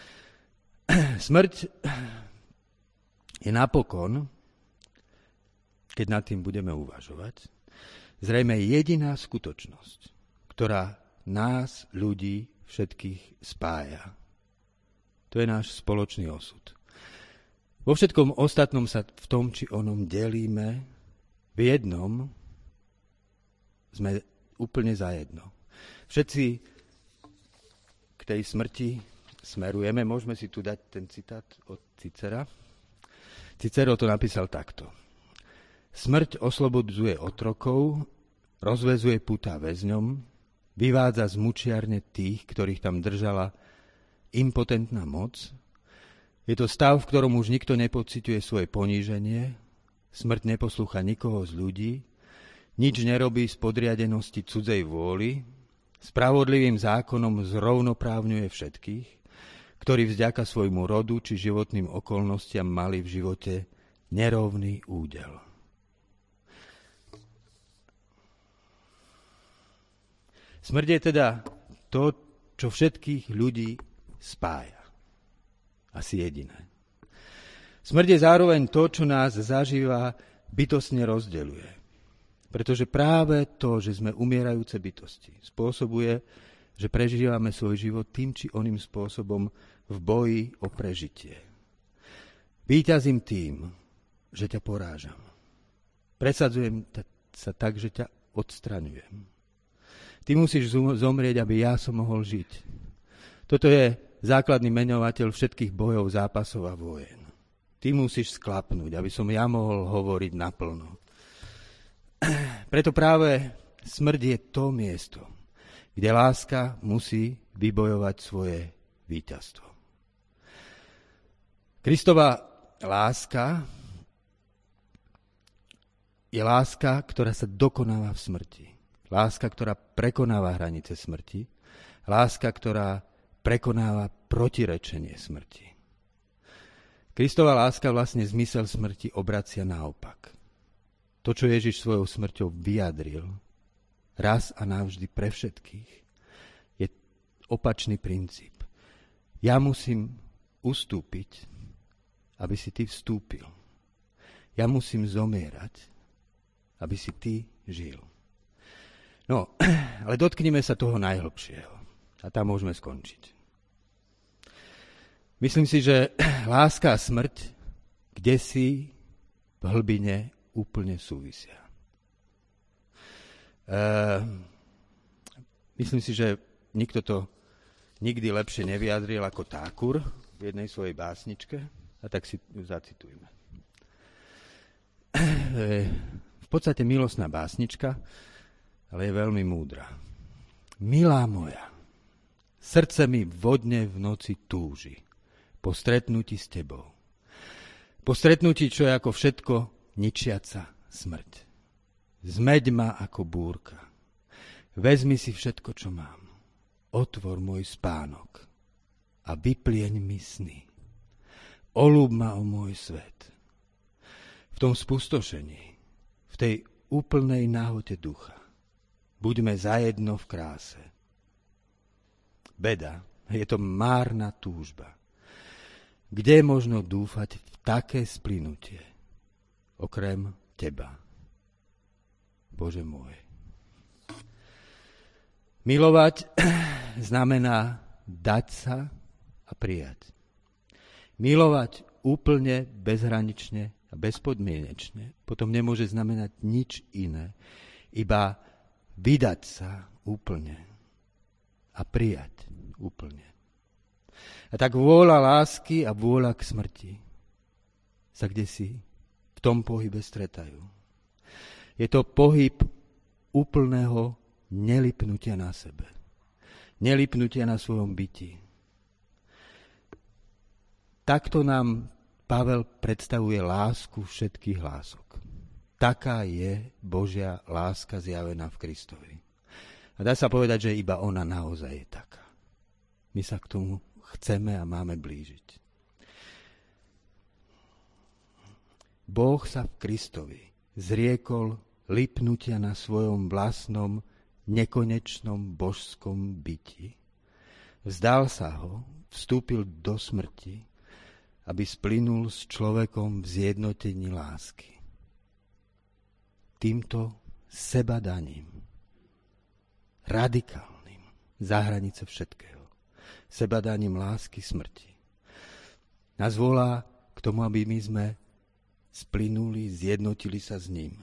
Smrť je napokon, keď nad tým budeme uvažovať, zrejme jediná skutočnosť, ktorá nás, ľudí, všetkých spája. To je náš spoločný osud. Vo všetkom ostatnom sa v tom či onom delíme, v jednom sme úplne zajedno. Všetci k tej smrti smerujeme. Môžeme si tu dať ten citát od Cicera. Cicero to napísal takto. Smrť oslobodzuje otrokov, rozväzuje putá väzňom, vyvádza z mučiarne tých, ktorých tam držala impotentná moc. Je to stav, v ktorom už nikto nepociťuje svoje poníženie, smrť neposlúcha nikoho z ľudí, nič nerobí z podriadenosti cudzej vôli, spravodlivým zákonom zrovnoprávňuje všetkých, ktorí vďaka svojmu rodu či životným okolnostiam mali v živote nerovný údel. Smrť je teda to, čo všetkých ľudí spája. Asi jediné. Smrť je zároveň to, čo nás zažíva, bytostne rozdeľuje. Pretože práve to, že sme umierajúce bytosti, spôsobuje, že prežívame svoj život tým či oným spôsobom v boji o prežitie. Víťazím tým, že ťa porážam. Presadzujem sa tak, že ťa odstraňujem. Ty musíš zomrieť, aby ja som mohol žiť. Toto je základný menovateľ všetkých bojov, zápasov a vojen. Ty musíš sklapnúť, aby som ja mohol hovoriť naplno. Preto práve smrť je to miesto, kde láska musí vybojovať svoje víťazstvo. Kristova láska je láska, ktorá sa dokonáva v smrti. Láska, ktorá prekonáva hranice smrti. Láska, ktorá prekonáva protirečenie smrti. Kristova láska vlastne zmysel smrti obracia naopak. To, čo Ježiš svojou smrťou vyjadril, raz a navždy pre všetkých, je opačný princíp. Ja musím ustúpiť, aby si ty vstúpil. Ja musím zomierať, aby si ty žil. No, ale dotknime sa toho najhlbšieho. A tam môžeme skončiť. Myslím si, že láska a smrť kdesi v hlbine úplne súvisia. Myslím si, že nikto to nikdy lepšie nevyjadril ako Thakur v jednej svojej básničke, a tak si ju zacitujme. V podstate milostná básnička, ale je veľmi múdra. Milá moja, srdce mi vodne v noci túži po stretnutí s tebou. Po stretnutí, čo je ako všetko ničiaca smrť. Zmeď ma ako búrka. Vezmi si všetko, čo mám. Otvor môj spánok a vyplieň mi sny. Olúb ma o môj svet. V tom spustošení, v tej úplnej náhote ducha, buďme zajedno v kráse. Beda, je to márna túžba. Kde možno dúfať v také splynutie, okrem teba, Bože môj? Milovať znamená dať sa a prijať. Milovať úplne, bezhranične a bezpodmienečne potom nemôže znamenať nič iné, iba vydať sa úplne a prijať úplne. A tak vôľa lásky a vôľa k smrti sa kdesi v tom pohybe stretajú. Je to pohyb úplného nelipnutia na sebe. Nelipnutia na svojom byti. Takto nám Pavel predstavuje lásku všetkých lások. Taká je Božia láska zjavená v Kristovi. A dá sa povedať, že iba ona naozaj je taká. My sa k tomu chceme a máme blížiť. Boh sa v Kristovi zriekol lipnutia na svojom vlastnom nekonečnom božskom byti. Vzdal sa ho, vstúpil do smrti, aby splynul s človekom v zjednotení lásky. Týmto sebadaním, radikálnym, za hranice všetkého, sebadaním lásky smrti, nás volá k k tomu, aby my sme splynuli, zjednotili sa s ním.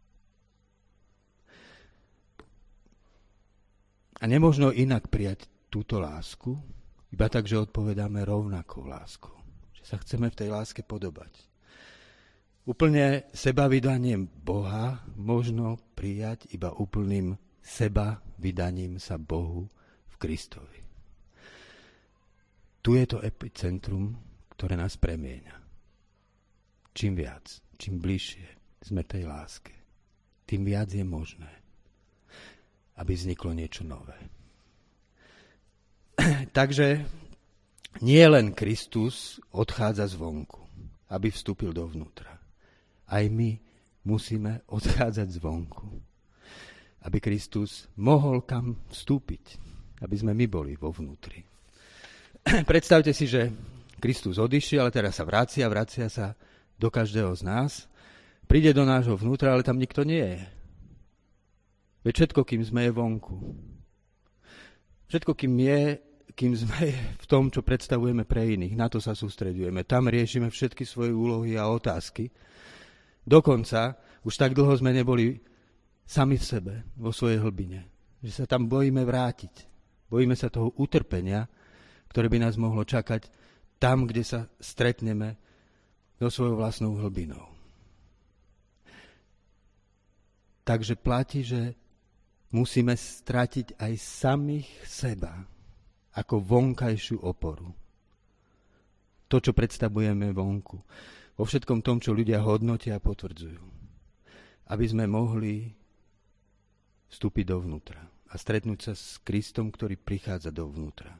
A nemožno inak prijať túto lásku, iba tak, že odpovedáme rovnakou láskou. Že sa chceme v tej láske podobať. Úplne sebavydaním Boha možno prijať iba úplným sebavydaním sa Bohu v Kristovi. Tu je to epicentrum, ktoré nás premieňa. Čím viac, čím bližšie sme tej láske, tým viac je možné, aby vzniklo niečo nové. Takže nie len Kristus odchádza zvonku, aby vstúpil dovnútra. Aj my musíme odchádzať zvonku, aby Kristus mohol kam vstúpiť, aby sme my boli vo vnútri. Predstavte si, že Kristus odišiel, ale teraz sa vracia sa do každého z nás, príde do nášho vnútra, ale tam nikto nie je. Veď všetko, kým sme, je vonku. Všetko, kým sme v tom, čo predstavujeme pre iných, na to sa sústreďujeme. Tam riešime všetky svoje úlohy a otázky. Dokonca už tak dlho sme neboli sami v sebe, vo svojej hlbine, že sa tam bojíme vrátiť. Bojíme sa toho utrpenia, ktoré by nás mohlo čakať tam, kde sa stretneme so svojou vlastnou hlbinou. Takže platí, že musíme stratiť aj samých seba ako vonkajšiu oporu. To, čo predstavujeme vonku. Vo všetkom tom, čo ľudia hodnotia a potvrdzujú. Aby sme mohli vstúpiť dovnútra a stretnúť sa s Kristom, ktorý prichádza dovnútra.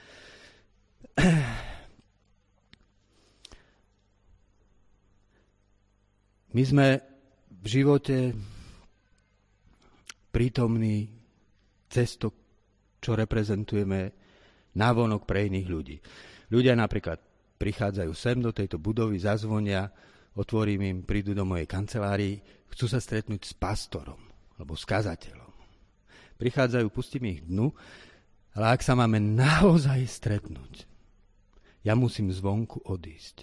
My sme v živote prítomní cez to, čo reprezentujeme návonok pre iných ľudí. Ľudia napríklad prichádzajú sem do tejto budovy, zazvonia, otvorím im, prídu do mojej kancelárii, chcú sa stretnúť s pastorom alebo s kazateľom. Prichádzajú, pustím ich dnu, ale ak sa máme naozaj stretnúť, ja musím zvonku odísť.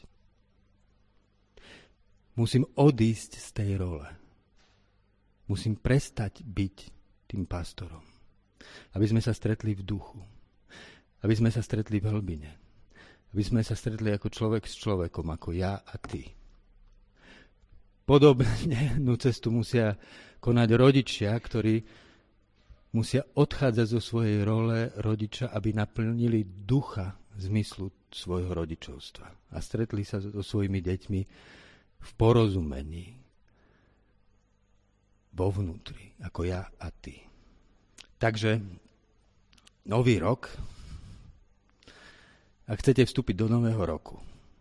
Musím odísť z tej role. Musím prestať byť tým pastorom. Aby sme sa stretli v duchu. Aby sme sa stretli v hlbine. Aby sme sa stretli ako človek s človekom, ako ja a ty. Podobnú cestu musia konať rodičia, ktorí musia odchádzať zo svojej role rodiča, aby naplnili ducha zmyslu svojho rodičovstva. A stretli sa so svojimi deťmi v porozumení, vo vnútri, ako ja a ty. Takže nový rok, ak chcete vstúpiť do nového roku,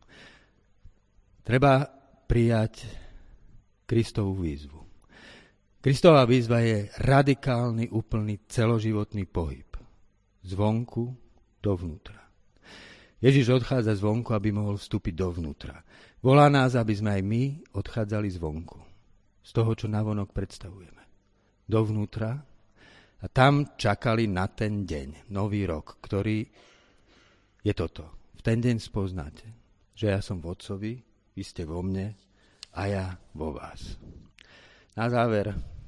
treba prijať Kristovú výzvu. Kristová výzva je radikálny, úplný, celoživotný pohyb. Zvonku dovnútra. Ježiš odchádza zvonku, aby mohol vstúpiť dovnútra. Volá nás, aby sme aj my odchádzali zvonku. Z toho, čo navonok predstavujeme. Dovnútra. A tam čakali na ten deň, nový rok, ktorý je toto. V ten deň spoznáte, že ja som v Otcovi, vy ste vo mne a ja vo vás. Na záver,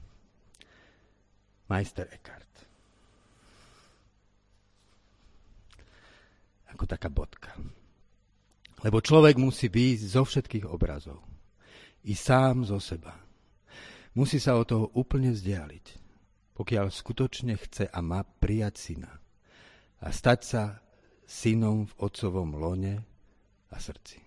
Meister Eckhart. Ako taká bodka. Lebo človek musí výjsť zo všetkých obrazov. I sám zo seba. Musí sa od toho úplne vzdialiť, pokiaľ skutočne chce a má prijať syna. A stať sa synom v otcovom lone a srdci.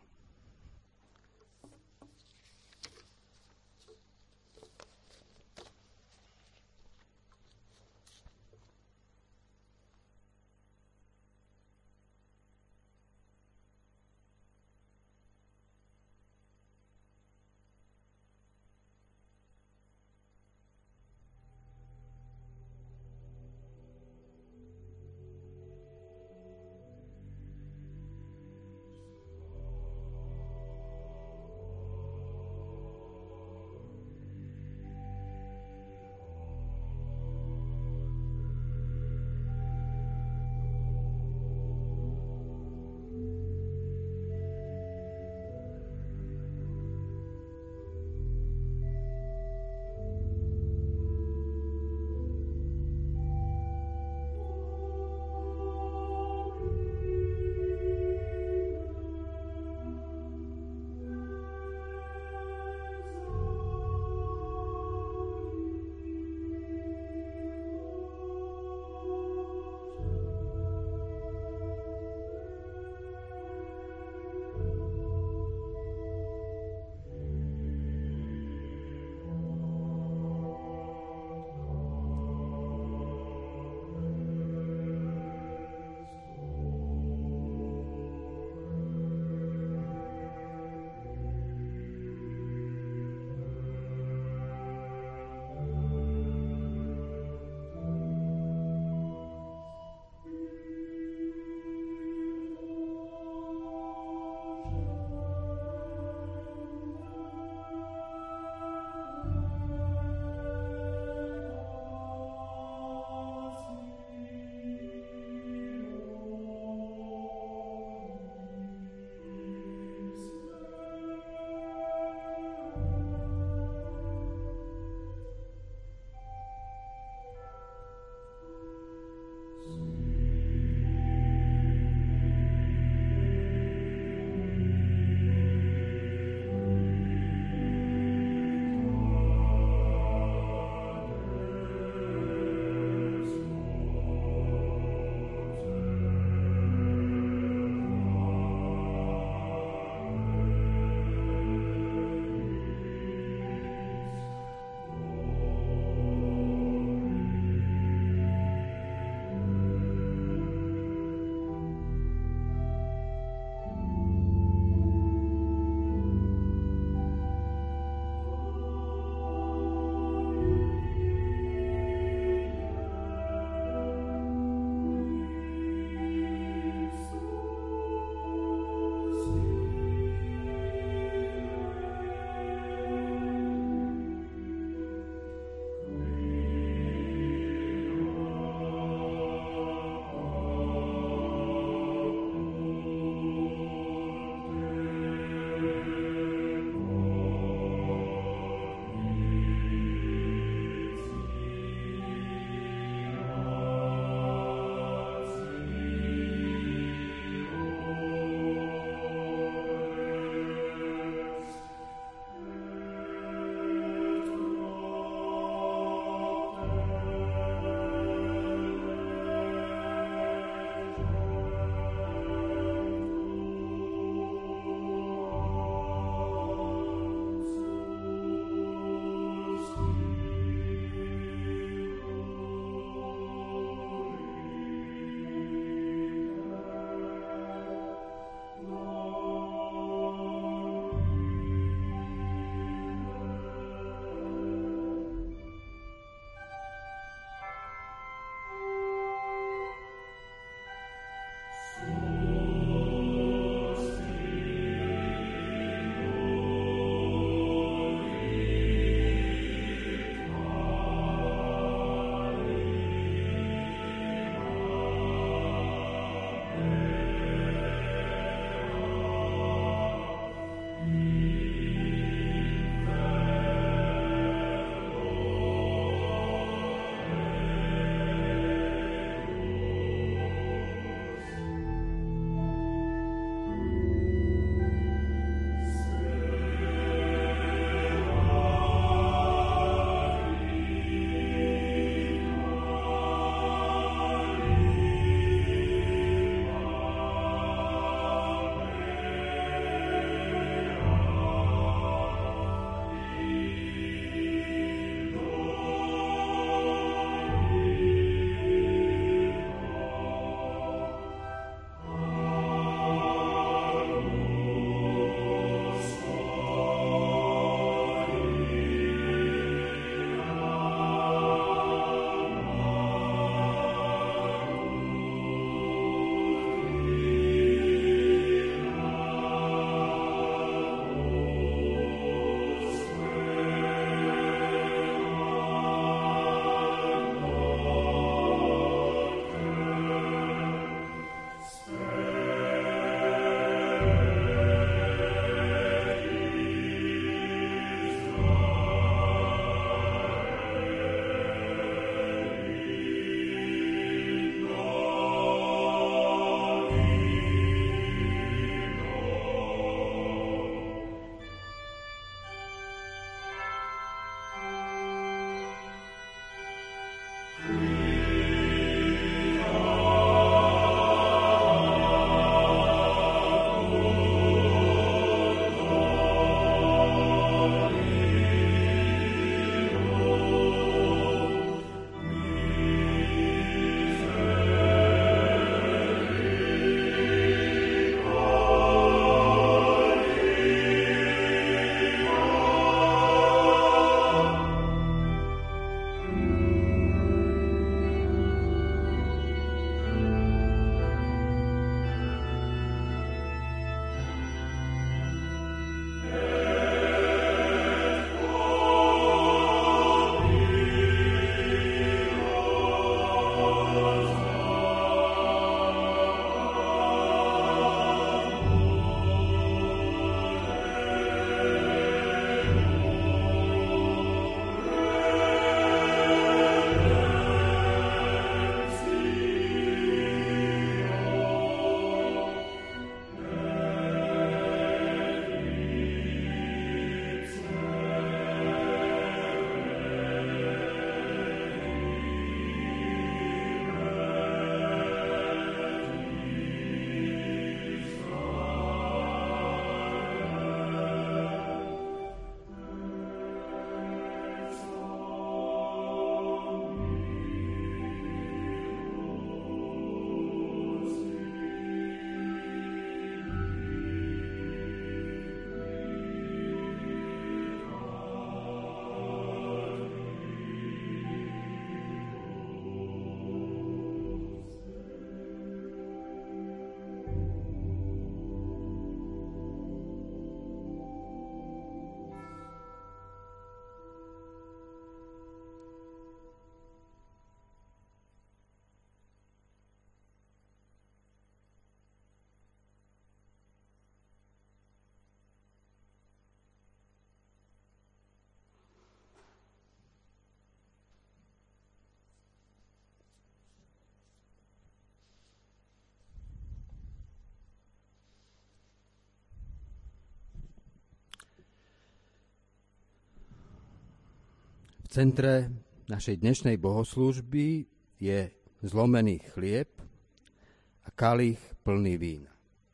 V centre našej dnešnej bohoslúžby je zlomený chlieb a kalich plný vína.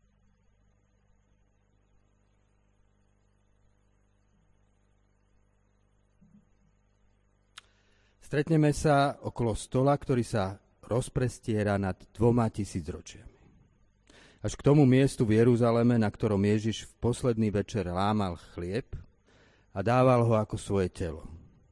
Stretneme sa okolo stola, ktorý sa rozprestiera nad 2000 ročiami. Až k tomu miestu v Jeruzaleme, na ktorom Ježiš v posledný večer lámal chlieb a dával ho ako svoje telo.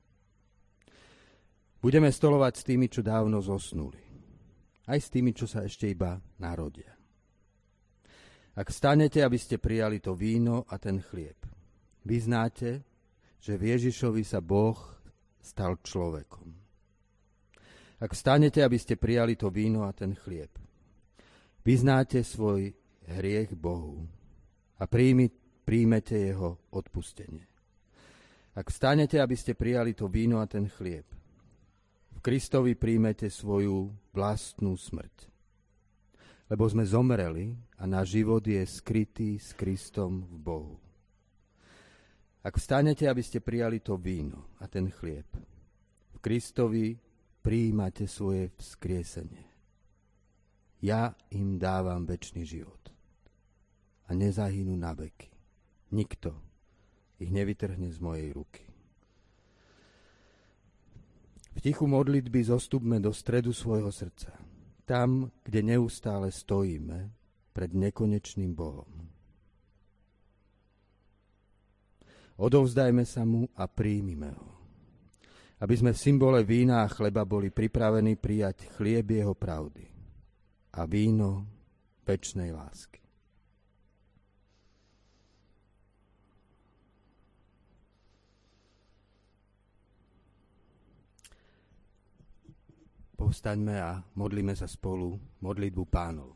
Budeme stolovať s tými, čo dávno zosnuli. Aj s tými, čo sa ešte iba narodia. Ak stanete, aby ste prijali to víno a ten chlieb, vyznáte, že v Ježišovi sa Boh stal človekom. Ak stanete, aby ste prijali to víno a ten chlieb, vyznáte svoj hriech Bohu a príjmete jeho odpustenie. Ak stanete, aby ste prijali to víno a ten chlieb, v Kristovi príjmete svoju vlastnú smrť. Lebo sme zomreli a náš život je skrytý s Kristom v Bohu. Ak vstanete, aby ste prijali to víno a ten chlieb, v Kristovi prijímate svoje vzkriesenie. Ja im dávam večný život a nezahynú na veky. Nikto ich nevytrhne z mojej ruky. V tichu modlitby zostupme do stredu svojho srdca, tam, kde neustále stojíme pred nekonečným Bohom. Odovzdajme sa mu a príjmime ho, aby sme v symbole vína a chleba boli pripravení prijať chlieb jeho pravdy a víno večnej lásky. Povstaňme a modlíme sa spolu modlitbu Pánovu.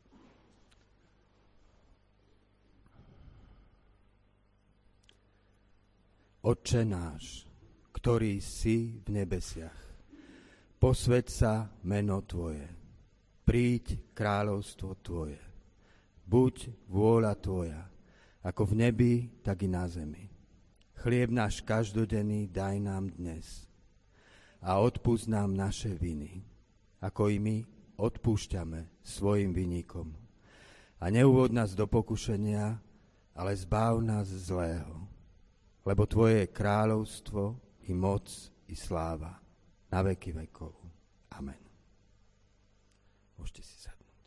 Otče náš, ktorý si v nebesiach, posväť sa meno Tvoje, príď kráľovstvo Tvoje, buď vôľa Tvoja, ako v nebi, tak i na zemi. Chlieb náš každodenný daj nám dnes a odpusť nám naše viny, ako i my odpúšťame svojim vinníkom. A neuvod nás do pokušenia, ale zbav nás zlého. Lebo Tvoje je kráľovstvo, i moc, i sláva, na veky vekov. Amen. Môžete si sadnúť.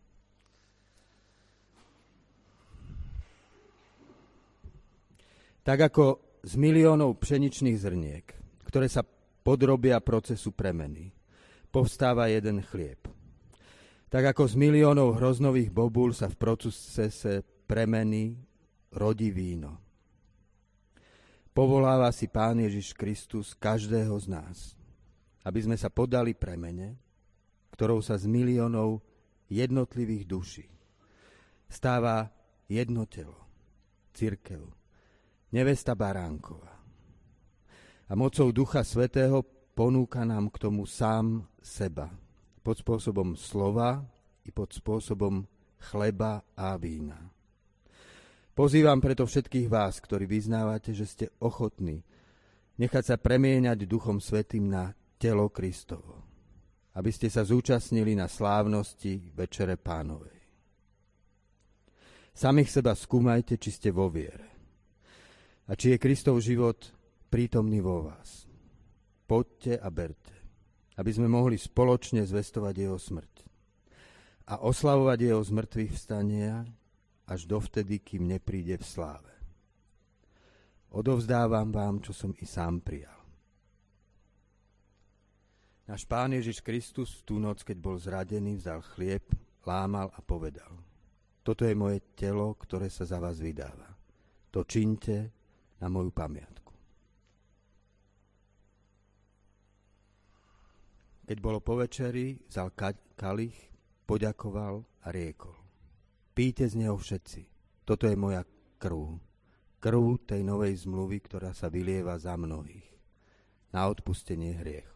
Tak ako z miliónov pšeničných zrniek, ktoré sa podrobia procesu premeny, povstáva jeden chlieb. Tak ako z miliónov hroznových bobúl sa v procese premeny rodí víno. Povoláva si Pán Ježiš Kristus každého z nás, aby sme sa podali premene, ktorou sa z miliónov jednotlivých duší stáva jedno telo, cirkev, nevesta Baránkova. A mocou Ducha Svätého ponúka nám k tomu sám seba, pod spôsobom slova i pod spôsobom chleba a vína. Pozývam preto všetkých vás, ktorí vyznávate, že ste ochotní nechať sa premieňať Duchom Svätým na telo Kristovo, aby ste sa zúčastnili na slávnosti Večere Pánovej. Samých seba skúmajte, či ste vo viere a či je Kristov život prítomný vo vás. Poďte a berte, aby sme mohli spoločne zvestovať jeho smrť a oslavovať jeho zmrtvých vstania až dovtedy, kým nepríde v sláve. Odovzdávam vám, čo som i sám prijal. Náš Pán Ježiš Kristus v tú noc, keď bol zradený, vzal chlieb, lámal a povedal: Toto je moje telo, ktoré sa za vás vydáva. To čiňte na moju pamiatku. Keď bolo po večeri, vzal kalich, poďakoval a riekol: Píte z neho všetci. Toto je moja krv. Krv tej novej zmluvy, ktorá sa vylieva za mnohých na odpustenie hriechov.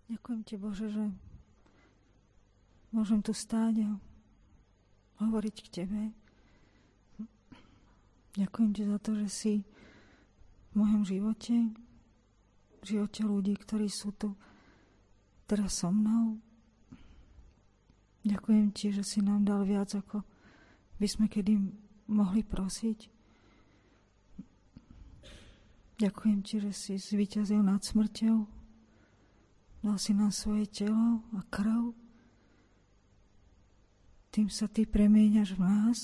Ďakujem ti, Bože, že môžem tu stáť a hovoriť k tebe. Ďakujem ti za to, že si v mojom živote, v živote ľudí, ktorí sú tu teraz so mnou. Ďakujem ti, že si nám dal viac, ako by sme kedy mohli prosiť. Ďakujem ti, že si zvíťazil nad smrťou. Dal si nám svoje telo a krv. Tým sa ty premieňaš v nás.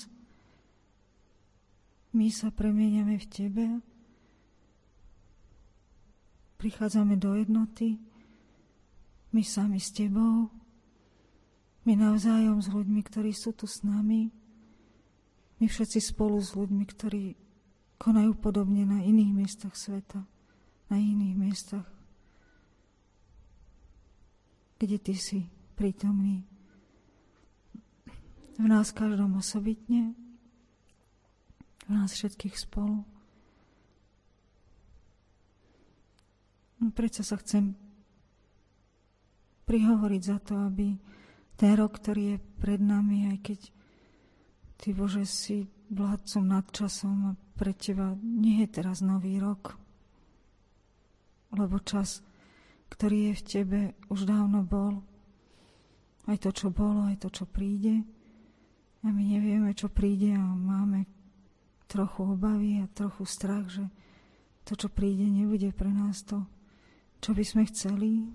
My sa premieňame v tebe. Prichádzame do jednoty. My sami s tebou. My navzájom s ľuďmi, ktorí sú tu s nami. My všetci spolu s ľuďmi, ktorí konajú podobne na iných miestach sveta. Na iných miestach, kde ty si prítomný. V nás každom osobitne, v nás všetkých spolu. Prečo sa chcem prihovoriť za to, aby ten rok, ktorý je pred nami, aj keď ty, Bože, si vládcom nad časom a pre teba nie je teraz nový rok, lebo čas, ktorý je v tebe, už dávno bol. Aj to, čo bolo, aj to, čo príde. A my nevieme, čo príde a máme trochu obavy a trochu strach, že to, čo príde, nebude pre nás to, čo by sme chceli.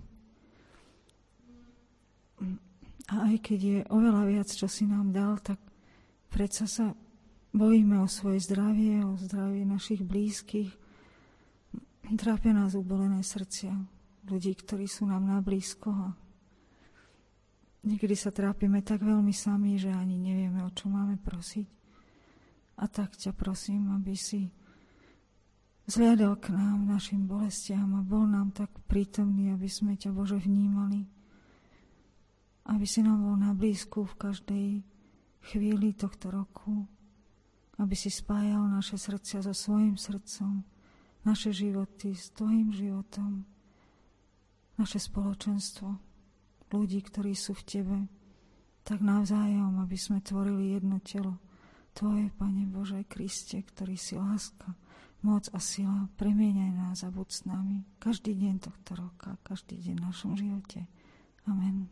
A aj keď je oveľa viac, čo si nám dal, tak predsa sa bojíme o svoje zdravie, o zdravie našich blízkych. Trápia nás ubolené srdcia ľudí, ktorí sú nám na blízko. A niekedy sa trápime tak veľmi sami, že ani nevieme, o čo máme prosiť. A tak ťa prosím, aby si zliadal k nám, našim bolestiam a bol nám tak prítomný, aby sme ťa, Bože, vnímali. Aby si nám bol na blízku v každej chvíli tohto roku. Aby si spájal naše srdcia so svojím srdcom, naše životy s tvojim životom, naše spoločenstvo, ľudí, ktorí sú v tebe, tak navzájom, aby sme tvorili jedno telo. Tvoje, Pane Bože, Kriste, ktorý si láska, moc a sila, premieňaj nás a buď s nami každý deň tohto roka, každý deň v našom živote. Amen.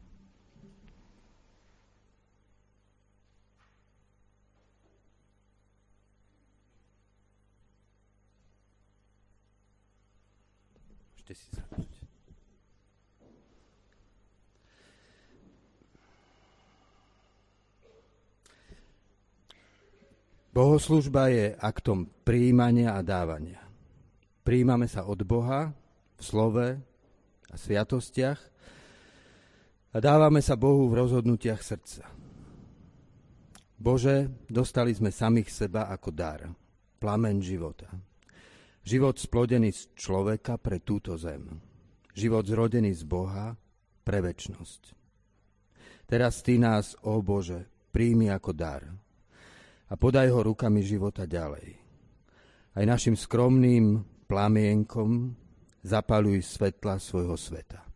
Môžete si sadnúť. Bohoslúžba je aktom prijímania a dávania. Prijímame sa od Boha v slove a sviatostiach a dávame sa Bohu v rozhodnutiach srdca. Bože, dostali sme samých seba ako dar, plameň života. Život splodený z človeka pre túto zem. Život zrodený z Boha pre večnosť. Teraz ty nás, ó Bože, príjmi ako dar a podaj ho rukami života ďalej. Aj našim skromným plamienkom zapaľuj svetla svojho sveta.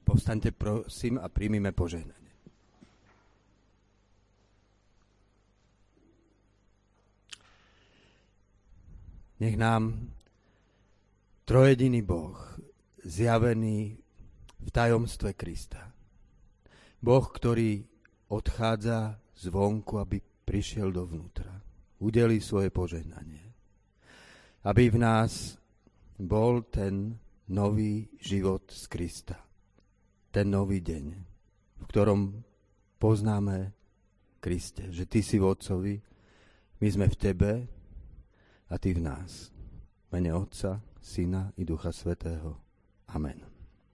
Povstaňte, prosím, a príjmime požehnanie. Nech nám trojediný Boh, zjavený v tajomstve Krista, Boh, ktorý odchádza zvonku, aby prišiel dovnútra, udelí svoje požehnanie. Aby v nás bol ten nový život z Krista. Ten nový deň, v ktorom poznáme Kriste, že Ty si v Otcovi, my sme v Tebe a Ty v nás. V mene Otca, Syna i Ducha Svätého. Amen.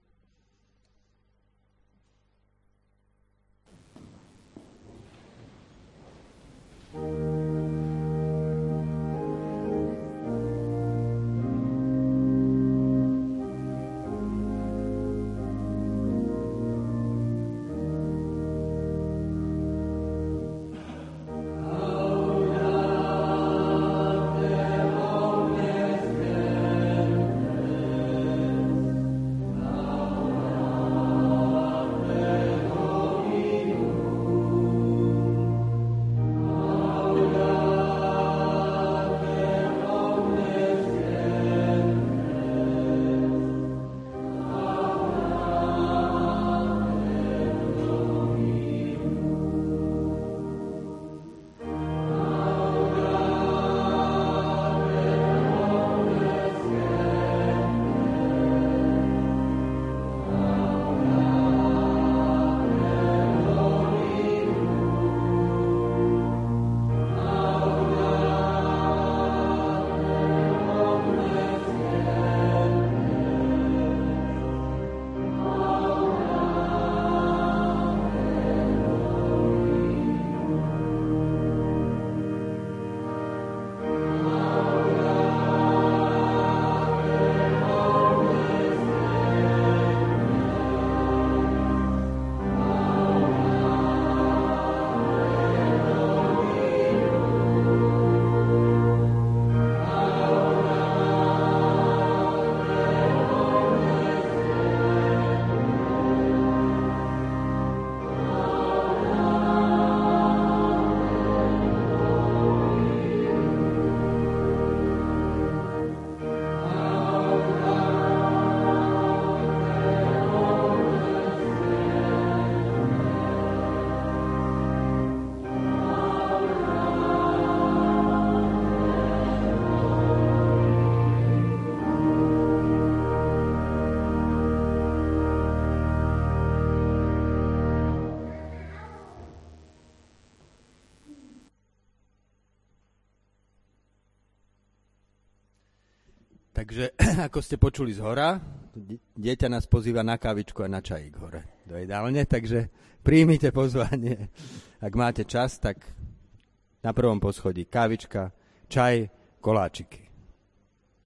Takže, ako ste počuli zhora, dieťa nás pozýva na kávičku a na čajík hore do jedálne, takže príjmite pozvanie. Ak máte čas, tak na prvom poschodí kávička, čaj, koláčiky.